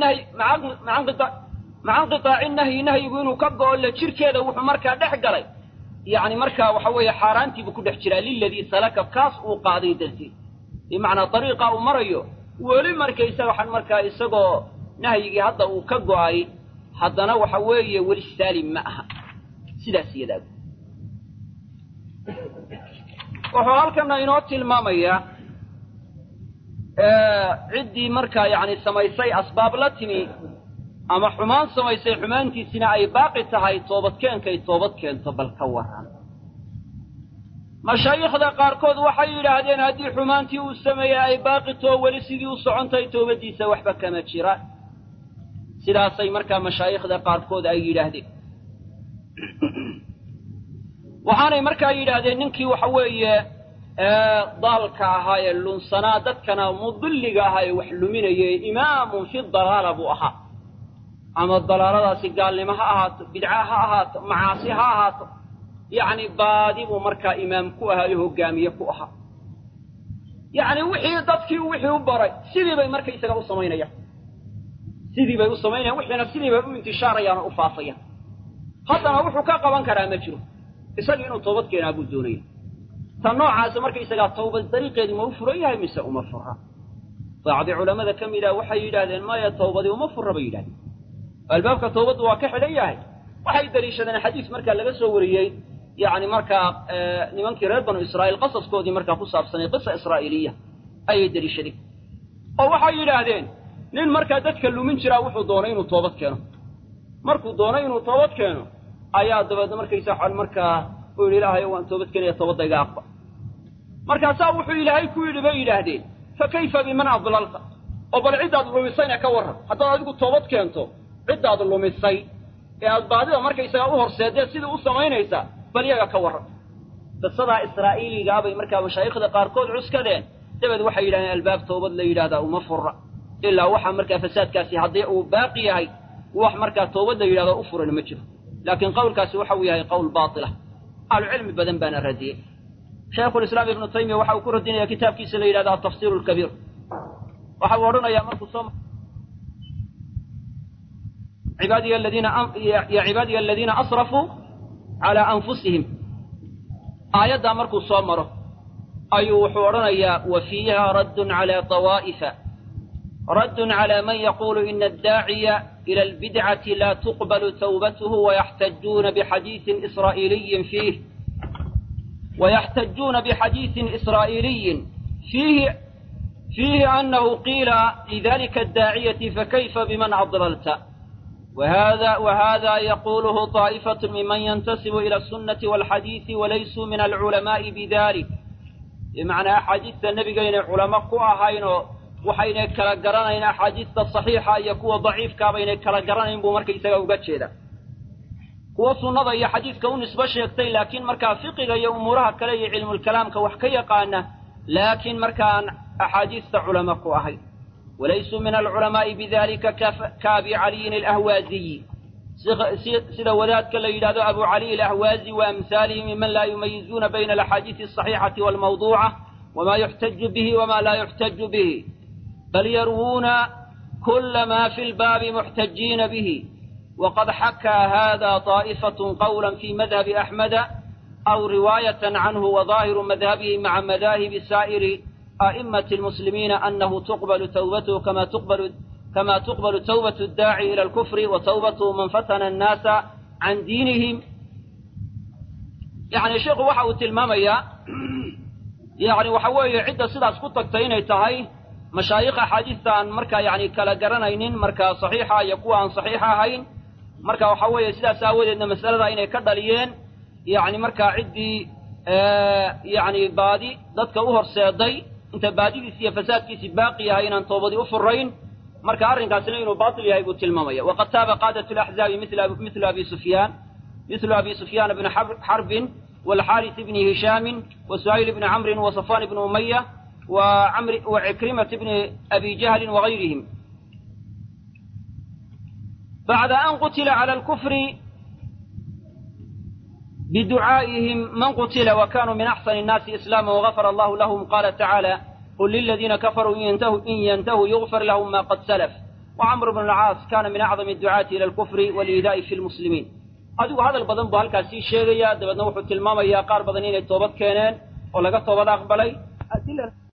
النهي يقولوا كبقوا إلا شركة وحو مركا دحقلي يعني مركا وحوية حارانتي بكو دحجرا للذي سلك كاس وقاضي دلتي بمعنى طريقة ومريو ولي مركا يسوحن مركا يسقو نهي هذا وكبقوا حدنا وحوية والسالم معها سيداسي يداب وحوال كنا ينوتي المامية عدي مركا يعني سميسي أسباب لتني أما حمان سميسي حمانتي سنة أي باقي تهي توبت كين كي توبت كين تبال كوران مشايخ ذا قاركود وحي لهدين هدي حمانتي والسمية أي باقي توولي سيدي وصعنتي توبتي سوحبا كما تشيران سيداسي مركا مشايخ ذا قاركود أي لهدين waxaanay markaa yiraahdeen ninkii waxa weeye dalka ahaa lunsanaa dadkana mudilliga ahaa wax luminayay imaamun fi dalaala buu ahaa ama dalaaladaasi gaalnimo ha ahaato bidca ha ahaato macaasi ha ahaato yani baadi buu markaa imaam ku ahaa iyo hogaamiye ku ahaa yani wixii dadkii wixii u baray sidii bay markaa isaga u sameynayaan wixina sidii bay u intishaarayaan oo u faafayaan haddana wuxuu ka qaban karaa ma jiro isaga inuu toobad keenaa buu doonaya tan noocaas markay isaga toobad dariiqeedii ma u furan yahay mise uma furra bacdi culimada kamida waxay yiraahdeen ma ya toobadi uma furra bay yiraahdeen albaabka toobadu waa ka xidhan yahay waxay daliishadeen xadiis marka laga soo wariyay yani marka nimankii reer banu israa'iil qasaskoodii marka ku saabsanay qisa israa'iiliya ay daliishadeen oo waxay yiraahdeen nin marka dadka lumin jira wuxuu doonay inuu toobad keeno markuu doonay inuu toobad keeno ayaa dabeedna markaysa waxaan markaa u yidhi ilaahay waan toobad keenaya toobadayga aqbal markaasaa wuxuu ilaahay ku yidhi bay yidhaahdeen fa kayfa biman adlalta oo bal ciddaad lumisayna ka warran haddaad adigu toobad keento ciddaad lumisay ee aad baadida markaysagaa u horseedee sidai u samaynaysaa bal iyaga ka warran qisadaa israa'iiligaa bay markaa mashaayikhda qaarkood cuskadeen dabeed waxay yidhahdeen albaab toobad la yidhahdaa uma furra ilaa waxaa markaa fasaadkaasi haddii uu baaqi yahay wax markaa toobad la yidhahdo u furan ma jiro laakiin qowlkaasi waxa uu yahay qowl baatila ahlucilmi badan baana radiyey shaykhulislaam ibnu taymiya waxa uu ku radinaya kitaabkiisa la yidhahdo atafsiir alkabiir waxa uu odhanayaa markuu soo ya cibaadiya aladiina asrafuu calaa anfusihim aayaddaa markuu soo maro ayuu wuxuu odhanayaa wa fiiha raddun calaa طawaa'ifa raddun calaa man yaquulu ina addaaciya ila albidcati laa tuqbalu tawbatuhu wayaxtajuuna bixadiisin israa'iiliyin fiihi annahu qiila lidalika addaaciyati fakayfa biman adlalta وهذا يقوله طائفة ممن ينتسب إلى السنة والحديث وليسوا من العلماء بذلك بمعنى أحاديث النبي قين علماء قوة وحين كالقرانين أحاديث الصحيحة يكون ضعيف كابين كالقرانين بمركز سيقوقات شيدا قوة السنة هي حديث كون نسبة شيكتين لكن مركا فقه يأمورها كلي علم الكلام كوحكي قانا لكن مركا أحاديث علماء قوة وليسوا من العلماء بذلك كأبي علي الأهوازي سيد وذات كالليلاد أبو علي الأهوازي وأمثاله ممن لا يميزون بين الأحاديث الصحيحة والموضوعة وما يحتج به وما لا يحتج به بل يروون كل ما في الباب محتجين به وقد حكى هذا طائفة قولا في مذهب أحمد أو رواية عنه وظاهر مذهبه مع مذاهب سائر أئمة المسلمين أنه تقبل توبته كما تقبل توبة الداعي إلى الكفر وتوبة من فتن الناس عن دينهم يعني شيخ وحاو تلمامية يعني وحاوي عدة صدى سكتك تيني تهي مشايخ حديثا مركا يعني كلا قرنين مركا صحيحة يكون صحيحة هين مركا وحاوي سدى ساود إن مسألة إني كدليين يعني مركا عدي يعني بادي ضدك أهر سيدي inta baadidiisa fasaadkiisa baaqi yahay inaan toobadii u furayn marka arrinkaasina inuu baatil yahay buu tilmaamaya waqad taaba qaadatu al-ahzab mithlu abi sufyan ibn harb wal harith ibn hisham wa suhayl ibn amr wa safwan ibn umayyah wa ikrimah ibn abi jahl wa ghayrihim بعد أن قتل على الكفر بدعائهم من قتل وكانوا من أحسن الناس إسلاما وغفر الله لهم قال تعالى قل للذين كفروا إن ينتهوا يغفر لهم ما قد سلف وعمرو بن العاص كان من أعظم الدعاة إلى الكفر والإيذاء في المسلمين هذا البدن بهالكاسي شيء يا دبنا وحط الماما يا قار بدنين التوبة كانان ولا قد توبة أقبلي